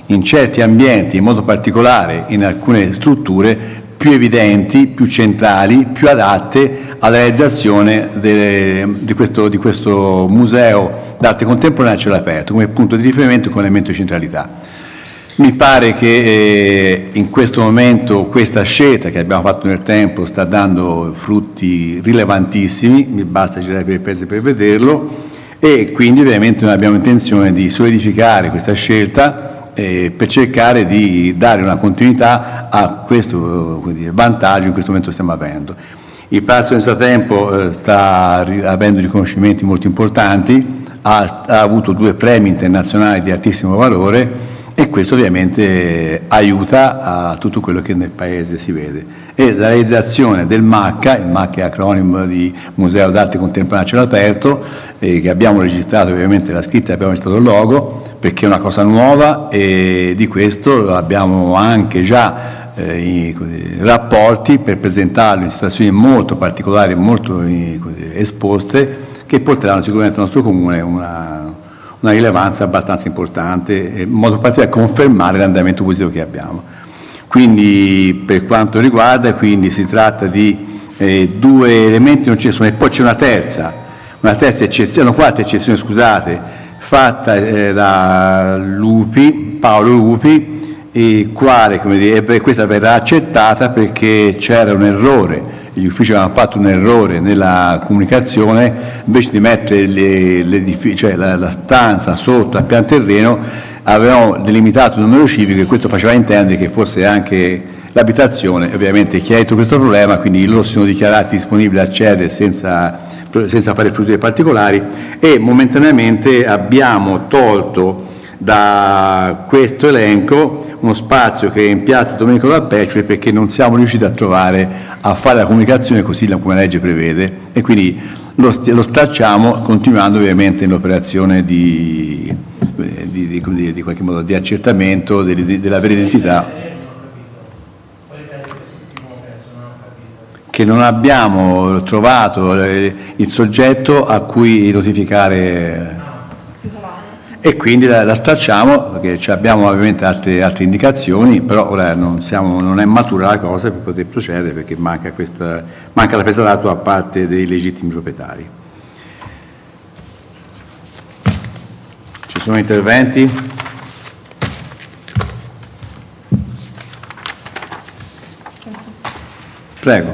in certi ambienti, in modo particolare in alcune strutture, più evidenti, più centrali, più adatte alla realizzazione de, di, questo, di questo museo d'arte contemporanea a cielo aperto, come punto di riferimento e come elemento di centralità. Mi pare che eh, in questo momento questa scelta che abbiamo fatto nel tempo sta dando frutti rilevantissimi, mi basta girare per il paese per vederlo, e quindi ovviamente noi abbiamo intenzione di solidificare questa scelta eh, per cercare di dare una continuità a questo eh, vantaggio in questo momento stiamo avendo. Il Palazzo del Tempo eh, sta avendo riconoscimenti molto importanti, ha, ha avuto due premi internazionali di altissimo valore, e questo ovviamente aiuta a tutto quello che nel paese si vede. E la realizzazione del MACCA, il MACCA è acronimo di Museo d'Arte Contemporanea a cielo aperto, eh, che abbiamo registrato ovviamente la scritta e abbiamo registrato il logo, perché è una cosa nuova, e di questo abbiamo anche già eh, i, così, rapporti per presentarlo in situazioni molto particolari, molto così, esposte, che porteranno sicuramente al nostro comune una... una rilevanza abbastanza importante, in modo particolare a confermare l'andamento positivo che abbiamo. Quindi per quanto riguarda, quindi si tratta di eh, due elementi, non ce ne sono, e poi c'è una terza, una terza eccezione, una quarta eccezione, scusate, fatta eh, da Lupi, Paolo Lupi, il quale, come dire, questa verrà accettata perché c'era un errore. Gli uffici avevano fatto un errore nella comunicazione, invece di mettere le, le, cioè la, la stanza sotto al pian terreno, avevano delimitato il numero civico, e questo faceva intendere che fosse anche l'abitazione. Ovviamente chiarito questo problema, quindi loro si sono dichiarati disponibili a accedere senza, senza fare procedure particolari, e momentaneamente abbiamo tolto da questo elenco uno spazio che è in piazza Domenico Capeccio, perché non siamo riusciti a trovare a fare la comunicazione così come la legge prevede, e quindi lo, lo stracciamo, continuando ovviamente l'operazione di, di, di, di, di qualche modo di accertamento di, di, della vera identità, che non abbiamo trovato il soggetto a cui notificare, e quindi la, la stracciamo, perché abbiamo ovviamente altre, altre indicazioni, però ora non, siamo, non è matura la cosa per poter procedere, perché manca, questa, manca la presa d'atto a parte dei legittimi proprietari. Ci sono interventi? Prego.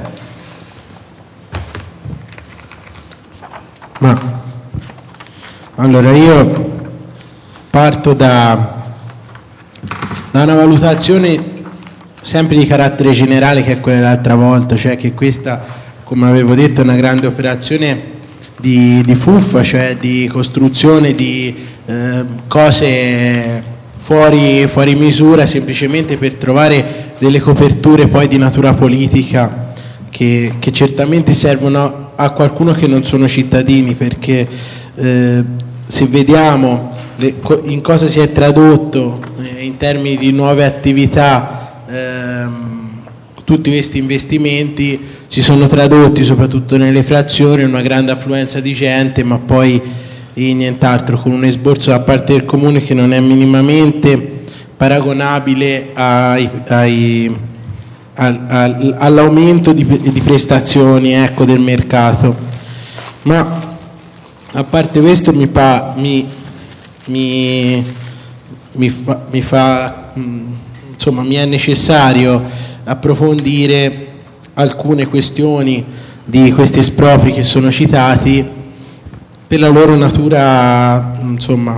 Ma allora io parto da, da una valutazione sempre di carattere generale, che è quella dell'altra volta, cioè che questa, come avevo detto, è una grande operazione di, di fuffa, cioè di costruzione di eh, cose fuori, fuori misura, semplicemente per trovare delle coperture poi di natura politica che, che certamente servono a qualcuno che non sono cittadini, perché eh, se vediamo le, in cosa si è tradotto eh, in termini di nuove attività ehm, tutti questi investimenti, si sono tradotti soprattutto nelle frazioni in una grande affluenza di gente, ma poi in nient'altro, con un esborso da parte del comune che non è minimamente paragonabile ai, ai, al, al, all'aumento di, di prestazioni, ecco, del mercato. Ma a parte questo mi, pa, mi, mi, mi, fa, mi fa insomma mi è necessario approfondire alcune questioni di questi espropri che sono citati, per la loro natura, insomma,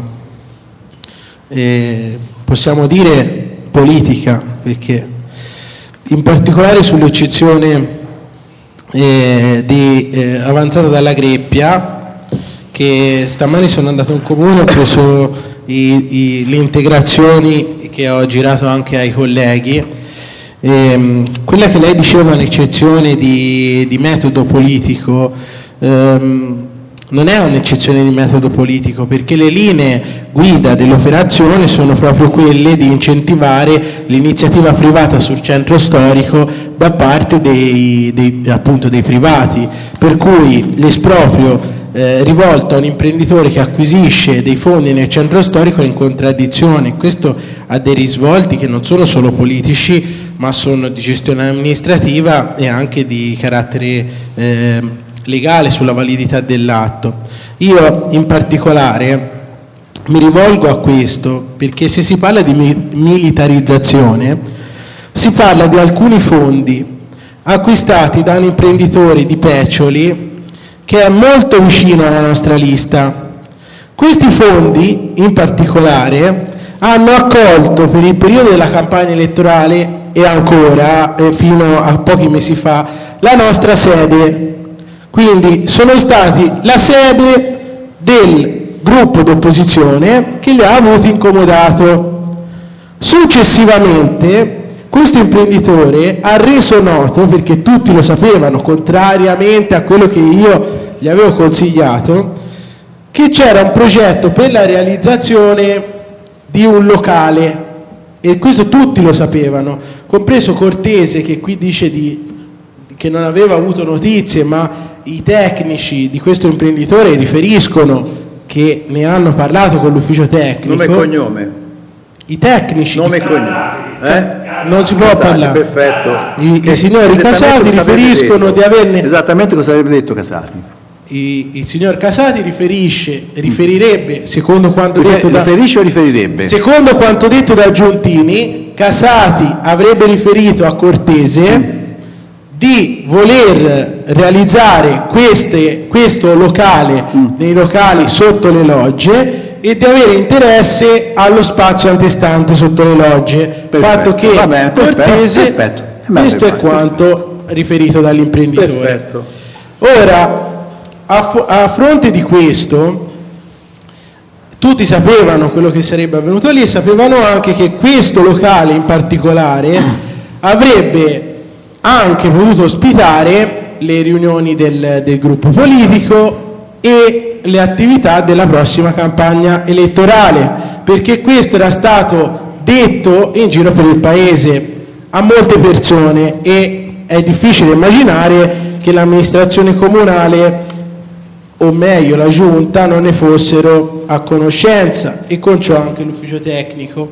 eh, possiamo dire politica, perché in particolare sull'eccezione eh, di, eh, avanzata dalla Greppia, che stamani sono andato in comune, ho preso i, i, le integrazioni che ho girato anche ai colleghi. Ehm, quella che lei diceva, un'eccezione di, di metodo politico, ehm, non è un'eccezione di metodo politico, perché le linee guida dell'operazione sono proprio quelle di incentivare l'iniziativa privata sul centro storico da parte dei, dei, appunto dei privati, per cui l'esproprio eh, rivolto a un imprenditore che acquisisce dei fondi nel centro storico è in contraddizione. Questo ha dei risvolti che non sono solo politici, ma sono di gestione amministrativa e anche di carattere eh, legale sulla validità dell'atto. Io in particolare mi rivolgo a questo perché se si parla di mi- militarizzazione si parla di alcuni fondi acquistati da un imprenditore di Peccioli che è molto vicino alla nostra lista. Questi fondi in particolare hanno accolto per il periodo della campagna elettorale e ancora eh, fino a pochi mesi fa la nostra sede, quindi sono stati la sede del gruppo d'opposizione che li ha avuti incomodato. Successivamente questo imprenditore ha reso noto, perché tutti lo sapevano, contrariamente a quello che io gli avevo consigliato, che c'era un progetto per la realizzazione di un locale, e questo tutti lo sapevano, compreso Cortese, che qui dice di, che non aveva avuto notizie, ma i tecnici di questo imprenditore riferiscono che ne hanno parlato con l'ufficio tecnico. Nome e cognome? I tecnici. Nome e cognome? Eh? Non si può Casati, parlare. Perfetto. I, i signori Casati riferiscono di averne. Esattamente cosa avrebbe detto Casati? I, il signor Casati riferisce, riferirebbe, secondo quanto Rifer- detto da. Riferisce o riferirebbe? Secondo quanto detto da Giuntini, Casati avrebbe riferito a Cortese di voler realizzare queste, questo locale mm. nei locali sotto le logge e di avere interesse allo spazio antestante sotto le logge. Perfetto. Fatto che va bene, Cortese, perfetto, perfetto. Questo è quanto riferito dall'imprenditore. Perfetto. Ora, a, fo- a fronte di questo, tutti sapevano quello che sarebbe avvenuto lì e sapevano anche che questo locale in particolare avrebbe anche potuto ospitare le riunioni del, del gruppo politico e le attività della prossima campagna elettorale, perché questo era stato detto in giro per il paese a molte persone e è difficile immaginare che l'amministrazione comunale, o meglio la giunta, non ne fossero a conoscenza, e con ciò anche l'ufficio tecnico.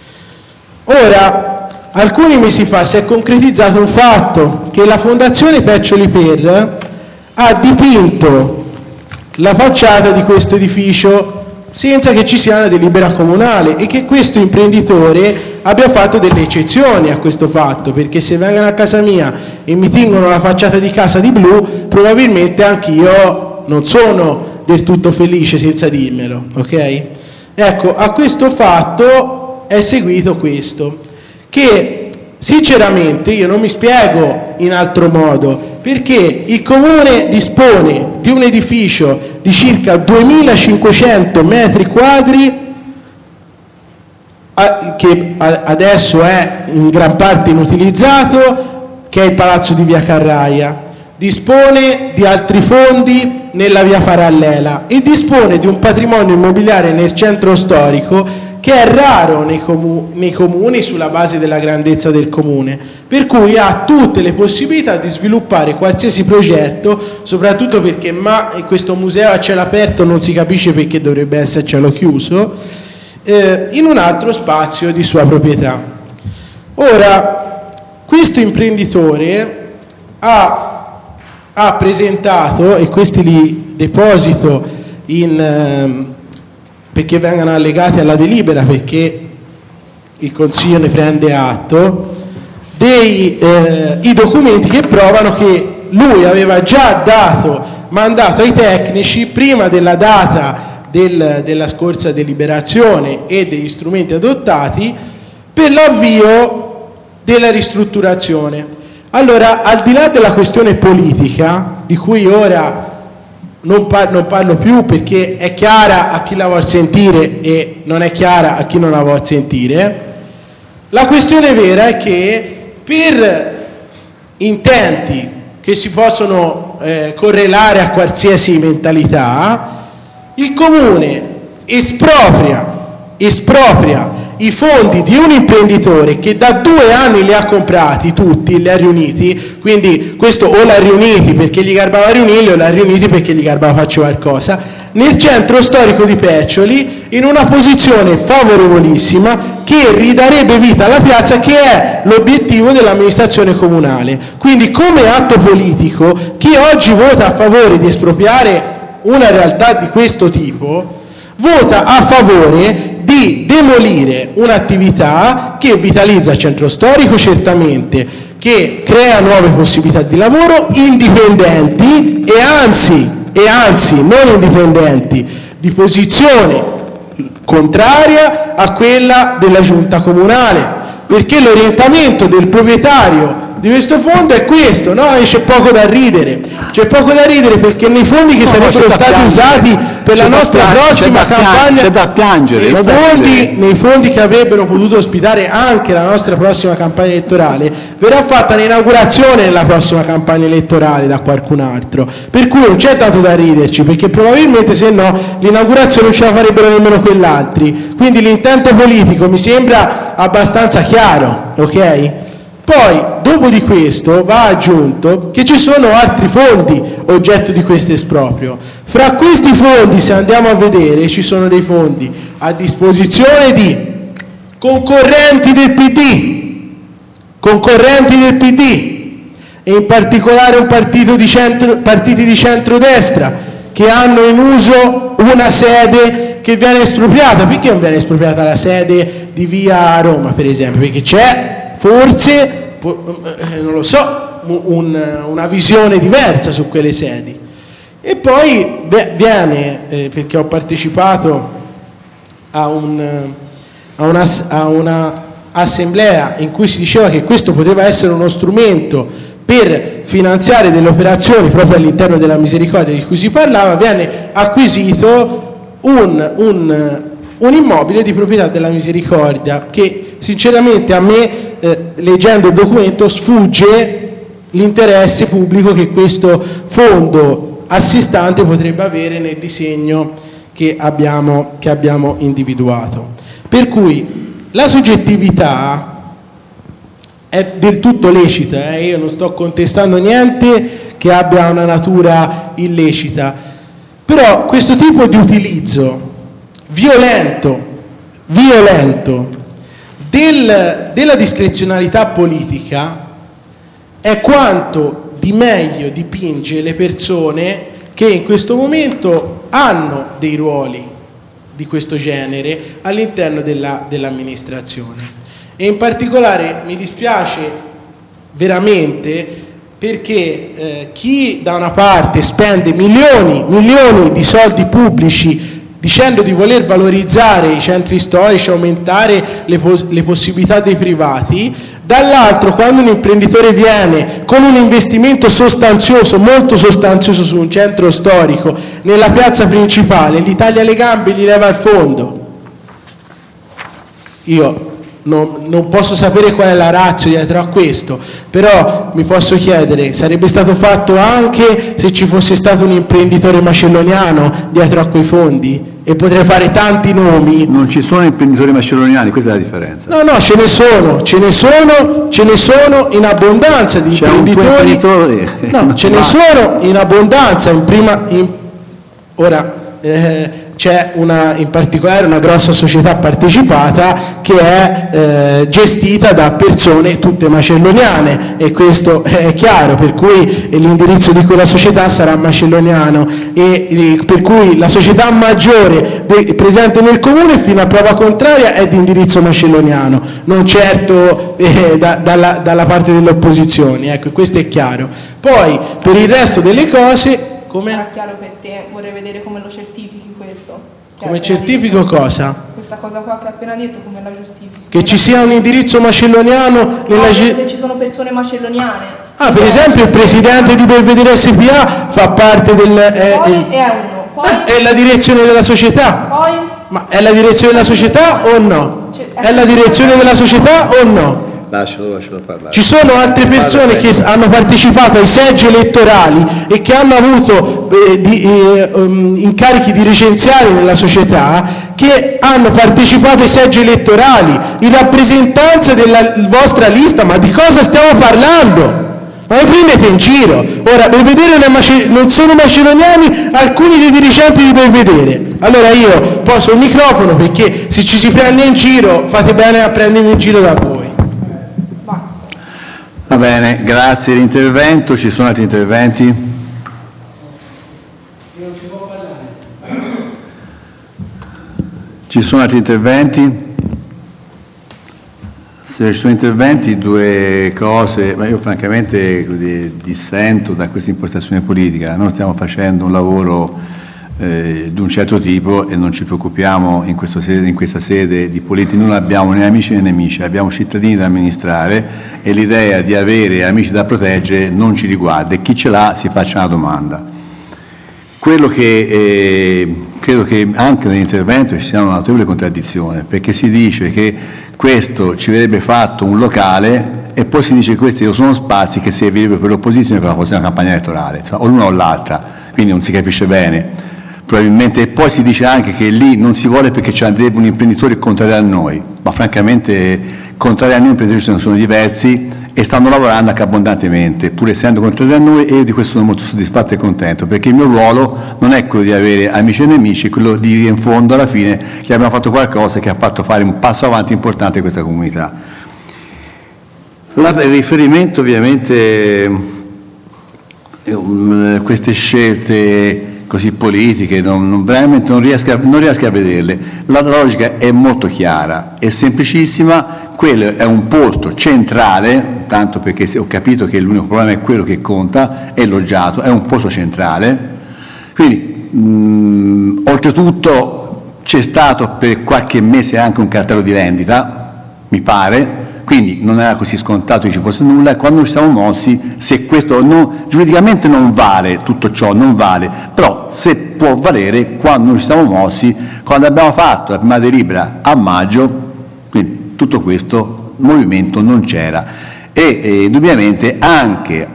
Ora, alcuni mesi fa si è concretizzato un fatto, che la Fondazione Peccioli Per ha dipinto la facciata di questo edificio senza che ci sia una delibera comunale e che questo imprenditore abbia fatto delle eccezioni a questo fatto, perché se vengono a casa mia e mi tingono la facciata di casa di blu, probabilmente anch'io non sono del tutto felice senza dirmelo, ok? Ecco, a questo fatto è seguito questo, che sinceramente io non mi spiego in altro modo, perché il comune dispone di un edificio di circa duemilacinquecento metri quadri che adesso è in gran parte inutilizzato, che è il palazzo di via Carraia, dispone di altri fondi nella via parallela e dispone di un patrimonio immobiliare nel centro storico che è raro nei, comu- nei comuni sulla base della grandezza del comune, per cui ha tutte le possibilità di sviluppare qualsiasi progetto, soprattutto perché ma questo museo a cielo aperto non si capisce perché dovrebbe essere a cielo chiuso, eh, in un altro spazio di sua proprietà. Ora, questo imprenditore ha, ha presentato, e questi li deposito in... Ehm, perché vengano allegati alla delibera, perché il Consiglio ne prende atto, dei, eh, i documenti che provano che lui aveva già dato mandato ai tecnici prima della data del, della scorsa deliberazione e degli strumenti adottati per l'avvio della ristrutturazione. Allora, al di là della questione politica, di cui ora Non, par- non parlo più perché è chiara a chi la vuol sentire e non è chiara a chi non la vuol sentire, la questione vera è che per intenti che si possono eh, correlare a qualsiasi mentalità, il comune espropria, espropria i fondi di un imprenditore che da due anni li ha comprati tutti, li ha riuniti, quindi questo o l'ha riuniti perché gli garbava riunirli o l'ha riuniti perché gli garbava farci qualcosa, nel centro storico di Peccioli, in una posizione favorevolissima che ridarebbe vita alla piazza, che è l'obiettivo dell'amministrazione comunale. Quindi come atto politico chi oggi vota a favore di espropriare una realtà di questo tipo vota a favore di demolire un'attività che vitalizza il centro storico certamente, che crea nuove possibilità di lavoro indipendenti e anzi, e anzi non indipendenti, di posizione contraria a quella della giunta comunale, perché l'orientamento del proprietario di questo fondo è questo, no? E c'è poco da ridere, c'è poco da ridere perché nei fondi che no, sarebbero stati usati per la nostra piangere, prossima c'è campagna, c'è da piangere, nei, fondi, nei fondi che avrebbero potuto ospitare anche la nostra prossima campagna elettorale, verrà fatta l'inaugurazione nella prossima campagna elettorale da qualcun altro, per cui non c'è tanto da riderci, perché probabilmente se no l'inaugurazione non ce la farebbero nemmeno quell'altri, quindi l'intento politico mi sembra abbastanza chiaro, ok? Poi, dopo di questo, va aggiunto che ci sono altri fondi oggetto di questo esproprio. Fra questi fondi, se andiamo a vedere, ci sono dei fondi a disposizione di concorrenti del P D, concorrenti del P D, e in particolare un partito di centro, partiti di centrodestra che hanno in uso una sede che viene espropriata. Perché non viene espropriata la sede di via Roma, per esempio? Perché c'è forse, non lo so, un, una visione diversa su quelle sedi. E poi viene, eh, perché ho partecipato a, un, a, una, a una assemblea in cui si diceva che questo poteva essere uno strumento per finanziare delle operazioni proprio all'interno della misericordia di cui si parlava, viene acquisito un, un, un immobile di proprietà della misericordia che sinceramente a me, eh, leggendo il documento, sfugge l'interesse pubblico che questo fondo assistante potrebbe avere nel disegno che abbiamo, che abbiamo individuato. Per cui la soggettività è del tutto lecita, eh? Io non sto contestando niente che abbia una natura illecita, però questo tipo di utilizzo violento, violento del, della discrezionalità politica è quanto di meglio dipinge le persone che in questo momento hanno dei ruoli di questo genere all'interno della, dell'amministrazione. E in particolare mi dispiace veramente perché eh, chi da una parte spende milioni, milioni di soldi pubblici dicendo di voler valorizzare i centri storici, aumentare le, pos- le possibilità dei privati, dall'altro quando un imprenditore viene con un investimento sostanzioso, molto sostanzioso su un centro storico nella piazza principale, gli taglia le gambe e gli leva il fondo. Io non, non posso sapere qual è la ratio dietro a questo, però mi posso chiedere, sarebbe stato fatto anche se ci fosse stato un imprenditore macelloniano dietro a quei fondi? E potrei fare tanti nomi. Non ci sono imprenditori macelloniani, questa è la differenza. No, no, ce ne sono, ce ne sono, ce ne sono in abbondanza di C'è imprenditori. Un no, ce ne sono in abbondanza, in prima in, ora eh, c'è una, in particolare una grossa società partecipata che è eh, gestita da persone tutte macelloniane e questo è chiaro, per cui l'indirizzo di quella società sarà macelloniano e, e per cui la società maggiore de, presente nel comune fino a prova contraria è di indirizzo macelloniano, non certo eh, da, dalla, dalla parte delle opposizioni, ecco, questo è chiaro. Poi per il resto delle cose come? Sarà chiaro per te, vorrei vedere come lo certifichi questo. Che come certifico detto. Cosa? Questa cosa qua che hai appena detto, come la giustifichi? Che ci sia un indirizzo macelloniano nella no, ge- ci sono persone macelloniane. Ah, per esempio il presidente di Belvedere S P A fa parte del... È, Poi il, è uno. Poi, è la direzione della società. Poi? Ma è la direzione della società o no? È la direzione della società o no? Lascialo, lascialo parlare. Ci sono altre persone che hanno partecipato ai seggi elettorali e che hanno avuto eh, di, eh, um, incarichi dirigenziali nella società che che hanno partecipato ai seggi elettorali in rappresentanza della vostra lista. Ma di cosa stiamo parlando? Ma vi prendete in giro? Ora, Belvedere non, mace- non sono macedoniani alcuni dei dirigenti di Belvedere. Allora io poso il microfono, perché se ci si prende in giro fate bene a prendermi in giro da voi. Va bene, grazie dell'intervento. Ci sono altri interventi? Non si può parlare. Ci sono altri interventi? Se ci sono interventi, due cose, ma io francamente dissento da questa impostazione politica. Noi stiamo facendo un lavoro eh, di un certo tipo e non ci preoccupiamo in, questo sede, in questa sede di politica. Non abbiamo né amici né nemici, abbiamo cittadini da amministrare e l'idea di avere amici da proteggere non ci riguarda, e chi ce l'ha si faccia una domanda. Quello che eh, credo che anche nell'intervento ci sia una notevole contraddizione, perché si dice che questo ci verrebbe fatto un locale e poi si dice che questi sono spazi che servirebbero per l'opposizione per la prossima campagna elettorale, insomma, o l'una o l'altra, quindi non si capisce bene probabilmente. E poi si dice anche che lì non si vuole perché ci andrebbe un imprenditore contrario a noi, ma francamente contrari a noi imprenditori sono diversi e stanno lavorando anche abbondantemente, pur essendo contrari a noi, e io di questo sono molto soddisfatto e contento, perché il mio ruolo non è quello di avere amici e nemici, è quello di dire in fondo alla fine che abbiamo fatto qualcosa che ha fatto fare un passo avanti importante a questa comunità. La, il riferimento ovviamente um, queste scelte così politiche non, non, veramente non riesco, a, non riesco a vederle. La logica è molto chiara, è semplicissima. Quello è un posto centrale, tanto perché ho capito che l'unico problema è quello che conta, è loggiato, è un posto centrale. Quindi mh, oltretutto c'è stato per qualche mese anche un cartello di vendita, mi pare, quindi non era così scontato che ci fosse nulla, e quando ci siamo mossi, se questo non, giuridicamente non vale, tutto ciò non vale, però se può valere, quando ci siamo mossi, quando abbiamo fatto la prima delibera a maggio, quindi tutto questo movimento non c'era, e eh, indubbiamente anche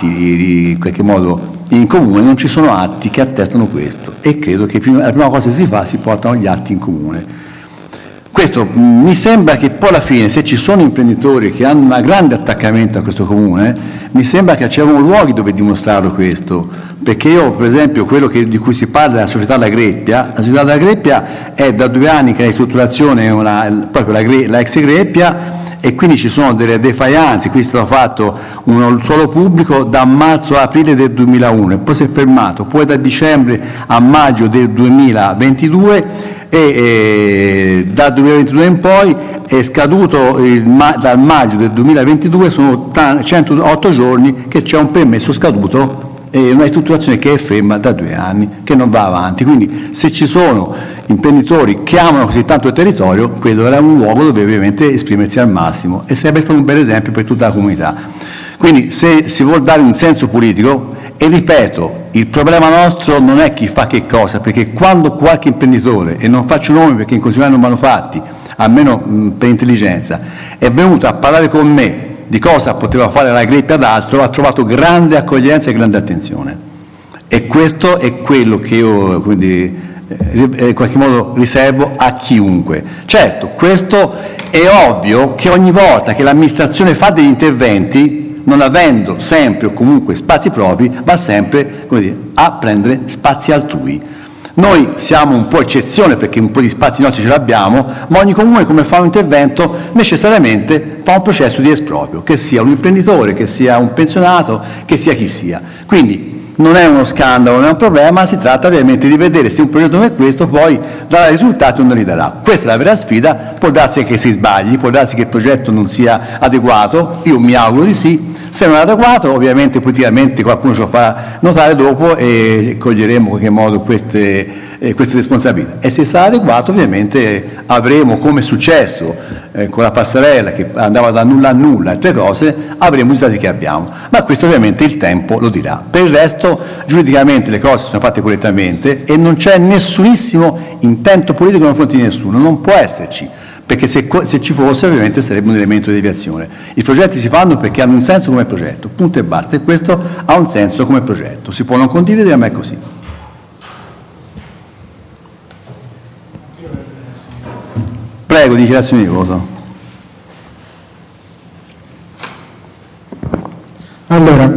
atti in qualche modo in comune, non ci sono atti che attestano questo, e credo che prima, la prima cosa che si fa si portano gli atti in comune. Questo mh, mi sembra che poi alla fine, se ci sono imprenditori che hanno un grande attaccamento a questo comune, mi sembra che ci abbiamo luoghi dove dimostrarlo questo, perché io per esempio quello che, di cui si parla è la società La Greppia. La società La Greppia è da due anni che è in ristrutturazione, una, proprio la, la ex Greppia, e quindi ci sono delle defaianze. Qui è stato fatto un suolo pubblico da marzo a aprile del duemilauno e poi si è fermato, poi da dicembre a maggio del duemilaventidue, e eh, dal duemilaventidue in poi è scaduto il, ma, dal maggio del duemilaventidue, sono centootto giorni che c'è un permesso scaduto e una ristrutturazione che è ferma da due anni, che non va avanti. Quindi se ci sono imprenditori che amano così tanto il territorio, quello era un luogo dove ovviamente esprimersi al massimo, e sarebbe stato un bel esempio per tutta la comunità. Quindi se si vuol dare un senso politico, e ripeto, il problema nostro non è chi fa che cosa, perché quando qualche imprenditore, e non faccio nomi perché in consigliere non vanno fatti, almeno mh, per intelligenza, è venuto a parlare con me di cosa poteva fare La Greppia ad altro, ha trovato grande accoglienza e grande attenzione, e questo è quello che io quindi, eh, in qualche modo riservo a chiunque. Certo, questo è ovvio che ogni volta che l'amministrazione fa degli interventi, non avendo sempre o comunque spazi propri, va sempre, come dire, a prendere spazi altrui. Noi siamo un po' eccezione perché un po' di spazi nostri ce l'abbiamo, ma ogni comune, come fa un intervento, necessariamente fa un processo di esproprio, che sia un imprenditore, che sia un pensionato, che sia chi sia. Quindi non è uno scandalo, non è un problema, si tratta ovviamente di vedere se un progetto come questo poi darà risultati o non li darà. Questa è la vera sfida. Può darsi che si sbagli, può darsi che il progetto non sia adeguato, io mi auguro di sì. Se non è adeguato, ovviamente politicamente qualcuno ce lo farà notare dopo e coglieremo in qualche modo queste, eh, queste responsabilità. E se sarà adeguato, ovviamente avremo, come è successo eh, con la passerella che andava da nulla a nulla, altre cose, avremo i risultati che abbiamo. Ma questo ovviamente il tempo lo dirà. Per il resto, giuridicamente le cose sono fatte correttamente e non c'è nessunissimo intento politico nei confronti di nessuno, non può esserci. Perché se, se ci fosse ovviamente sarebbe un elemento di deviazione. I progetti si fanno perché hanno un senso come progetto, punto e basta, e questo ha un senso come progetto. Si può non condividere, ma è così. Prego, dichiarazione di voto. Allora,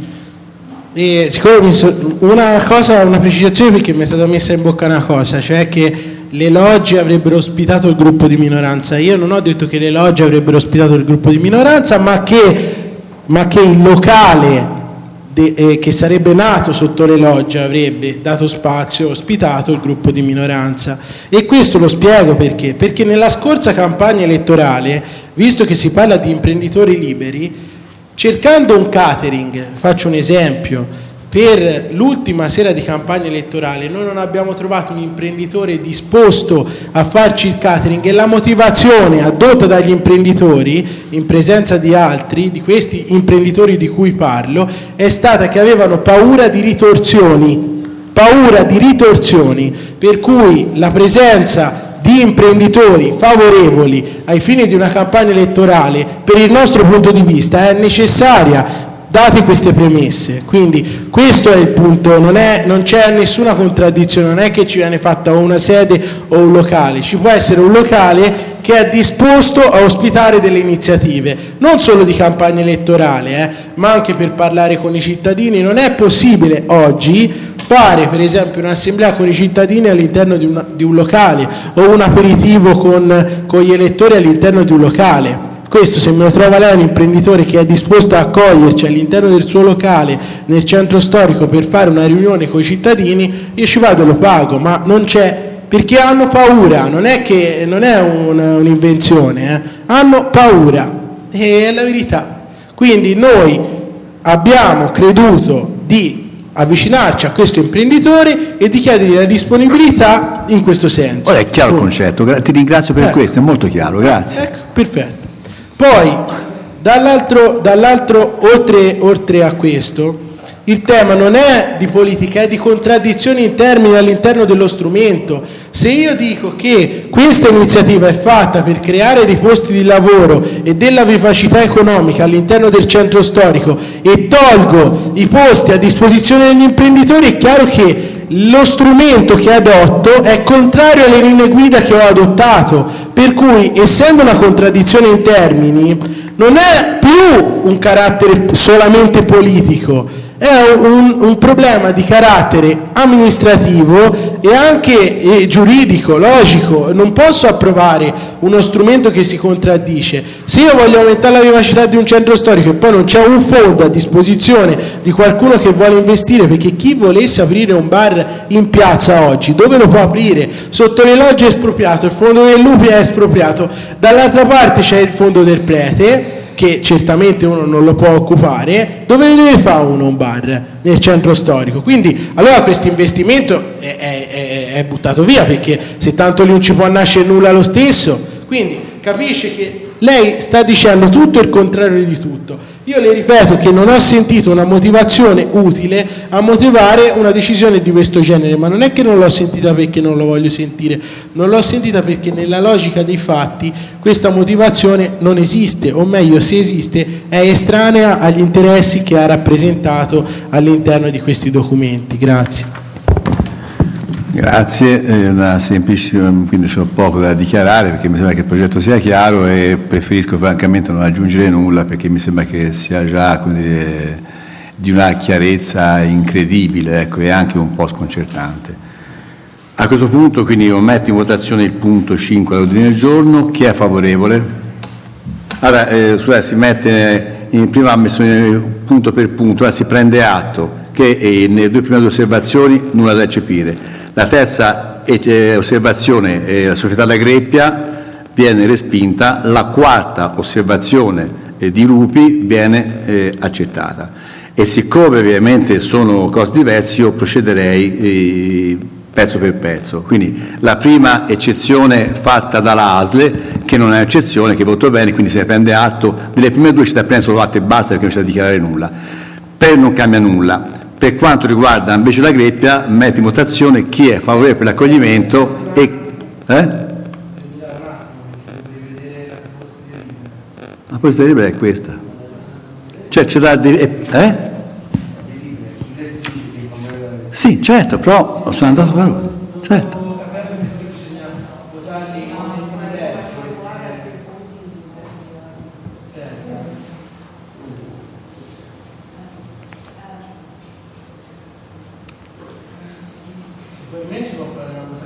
eh, siccome mi so, una cosa, una precisazione, perché mi è stata messa in bocca una cosa, cioè che le logge avrebbero ospitato il gruppo di minoranza. Io non ho detto che le logge avrebbero ospitato il gruppo di minoranza, ma che, ma che il locale de, eh, che sarebbe nato sotto le logge avrebbe dato spazio, ospitato il gruppo di minoranza. E questo lo spiego perché. Perché nella scorsa campagna elettorale, visto che si parla di imprenditori liberi, cercando un catering, faccio un esempio, per l'ultima sera di campagna elettorale noi non abbiamo trovato un imprenditore disposto a farci il catering, e la motivazione addotta dagli imprenditori, in presenza di altri, di questi imprenditori di cui parlo, è stata che avevano paura di ritorsioni, paura di ritorsioni, per cui la presenza di imprenditori favorevoli ai fini di una campagna elettorale, per il nostro punto di vista, è necessaria, date queste premesse. Quindi questo è il punto, non, è, non c'è nessuna contraddizione, non è che ci viene fatta una sede o un locale, ci può essere un locale che è disposto a ospitare delle iniziative, non solo di campagna elettorale, eh, ma anche per parlare con i cittadini. Non è possibile oggi fare per esempio un'assemblea con i cittadini all'interno di, una, di un locale, o un aperitivo con, con gli elettori all'interno di un locale. Questo, se me lo trova lei un imprenditore che è disposto a accoglierci all'interno del suo locale nel centro storico per fare una riunione con i cittadini, io ci vado e lo pago, ma non c'è, perché hanno paura, non è che non è una, un'invenzione, eh? Hanno paura, e è la verità. Quindi noi abbiamo creduto di avvicinarci a questo imprenditore e di chiedergli la disponibilità in questo senso. Ora è chiaro il concetto, ti ringrazio per eh. questo, è molto chiaro, grazie. Ecco, perfetto. Poi, dall'altro, dall'altro oltre, oltre a questo, il tema non è di politica, è di contraddizioni in termini all'interno dello strumento. Se io dico che questa iniziativa è fatta per creare dei posti di lavoro e della vivacità economica all'interno del centro storico e tolgo i posti a disposizione degli imprenditori, è chiaro che lo strumento che adotto è contrario alle linee guida che ho adottato, per cui, essendo una contraddizione in termini, non è più un carattere solamente politico, è un, un problema di carattere amministrativo e anche eh, giuridico, logico. Non posso approvare uno strumento che si contraddice. Se io voglio aumentare la vivacità di un centro storico e poi non c'è un fondo a disposizione di qualcuno che vuole investire, perché chi volesse aprire un bar in piazza oggi, dove lo può aprire? Sotto le logge è espropriato, il fondo del Lupi è espropriato, dall'altra parte c'è il fondo del Prete, che certamente uno non lo può occupare. Dove deve fare uno un bar? Nel centro storico. Quindi allora questo investimento è, è, è buttato via, perché se tanto lì non ci può nascere nulla lo stesso. Quindi capisce che lei sta dicendo tutto il contrario di tutto. Io le ripeto che non ho sentito una motivazione utile a motivare una decisione di questo genere, ma non è che non l'ho sentita perché non lo voglio sentire, non l'ho sentita perché nella logica dei fatti questa motivazione non esiste, o meglio, se esiste è estranea agli interessi che ha rappresentato all'interno di questi documenti. Grazie. Grazie, è una semplicissima, quindi c'ho poco da dichiarare perché mi sembra che il progetto sia chiaro e preferisco francamente non aggiungere nulla, perché mi sembra che sia già, come dire, di una chiarezza incredibile, ecco, e anche un po' sconcertante. A questo punto quindi io metto in votazione il punto cinque all'ordine del giorno. Chi è favorevole? Allora, eh, scusate, si mette in, prima ha messo punto per punto, allora si prende atto che eh, nelle due prime osservazioni nulla da eccepire. La terza eh, osservazione, eh, la società La Greppia, viene respinta. La quarta osservazione eh, di Lupi viene eh, accettata. E siccome ovviamente sono cose diverse, io procederei eh, pezzo per pezzo. Quindi la prima eccezione fatta dalla A S L E, che non è eccezione, che voto bene, quindi se ne prende atto. Delle prime due c'è da prendere solo atto e basta, perché non c'è da dichiarare nulla. Per non cambia nulla. Per quanto riguarda invece La Greppia, metto in votazione chi è favorevole per l'accoglimento e... Eh? La proposta di delibera è questa. Cioè c'è da... Eh? Sì, certo, però sono andato per... Certo.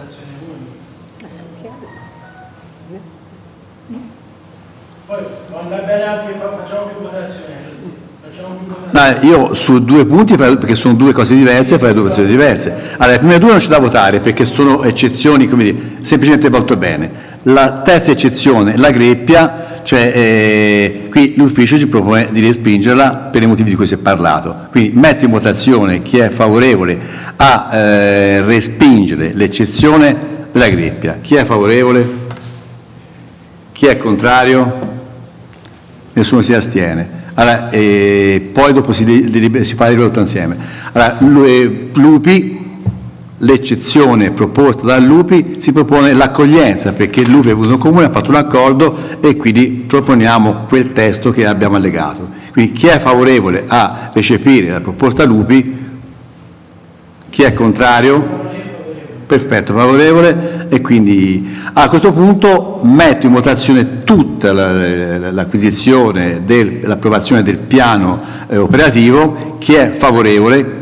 Poi quando va bene anche facciamo più votazioni. Facciamo più votazioni. Ma io su due punti, perché sono due cose diverse, farei due votazioni diverse. Allora, le prime due non c'è da votare perché sono eccezioni, come dire, semplicemente molto bene. La terza eccezione, la greppia, cioè eh, qui l'ufficio ci propone di respingerla per i motivi di cui si è parlato. Quindi metto in votazione chi è favorevole a eh, respingere l'eccezione della greppia. Chi è favorevole? Chi è contrario? Nessuno si astiene. Allora, eh, poi dopo si, deliber- si fa il voto insieme. Allora, l'Upi, l'eccezione proposta dall'Upi, si propone l'accoglienza, perché l'Upi ha avuto un comune, ha fatto un accordo e quindi proponiamo quel testo che abbiamo allegato. Quindi chi è favorevole a recepire la proposta Lupi? Chi è contrario? Perfetto, favorevole, e quindi a questo punto metto in votazione tutta la, l'acquisizione, del, l'approvazione del piano eh, operativo. Chi è favorevole?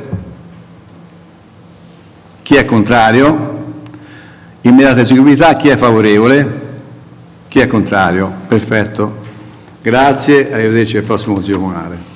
Chi è contrario? Immediata eseguibilità, chi è favorevole? Chi è contrario? Perfetto, grazie, arrivederci al prossimo Consiglio Comunale.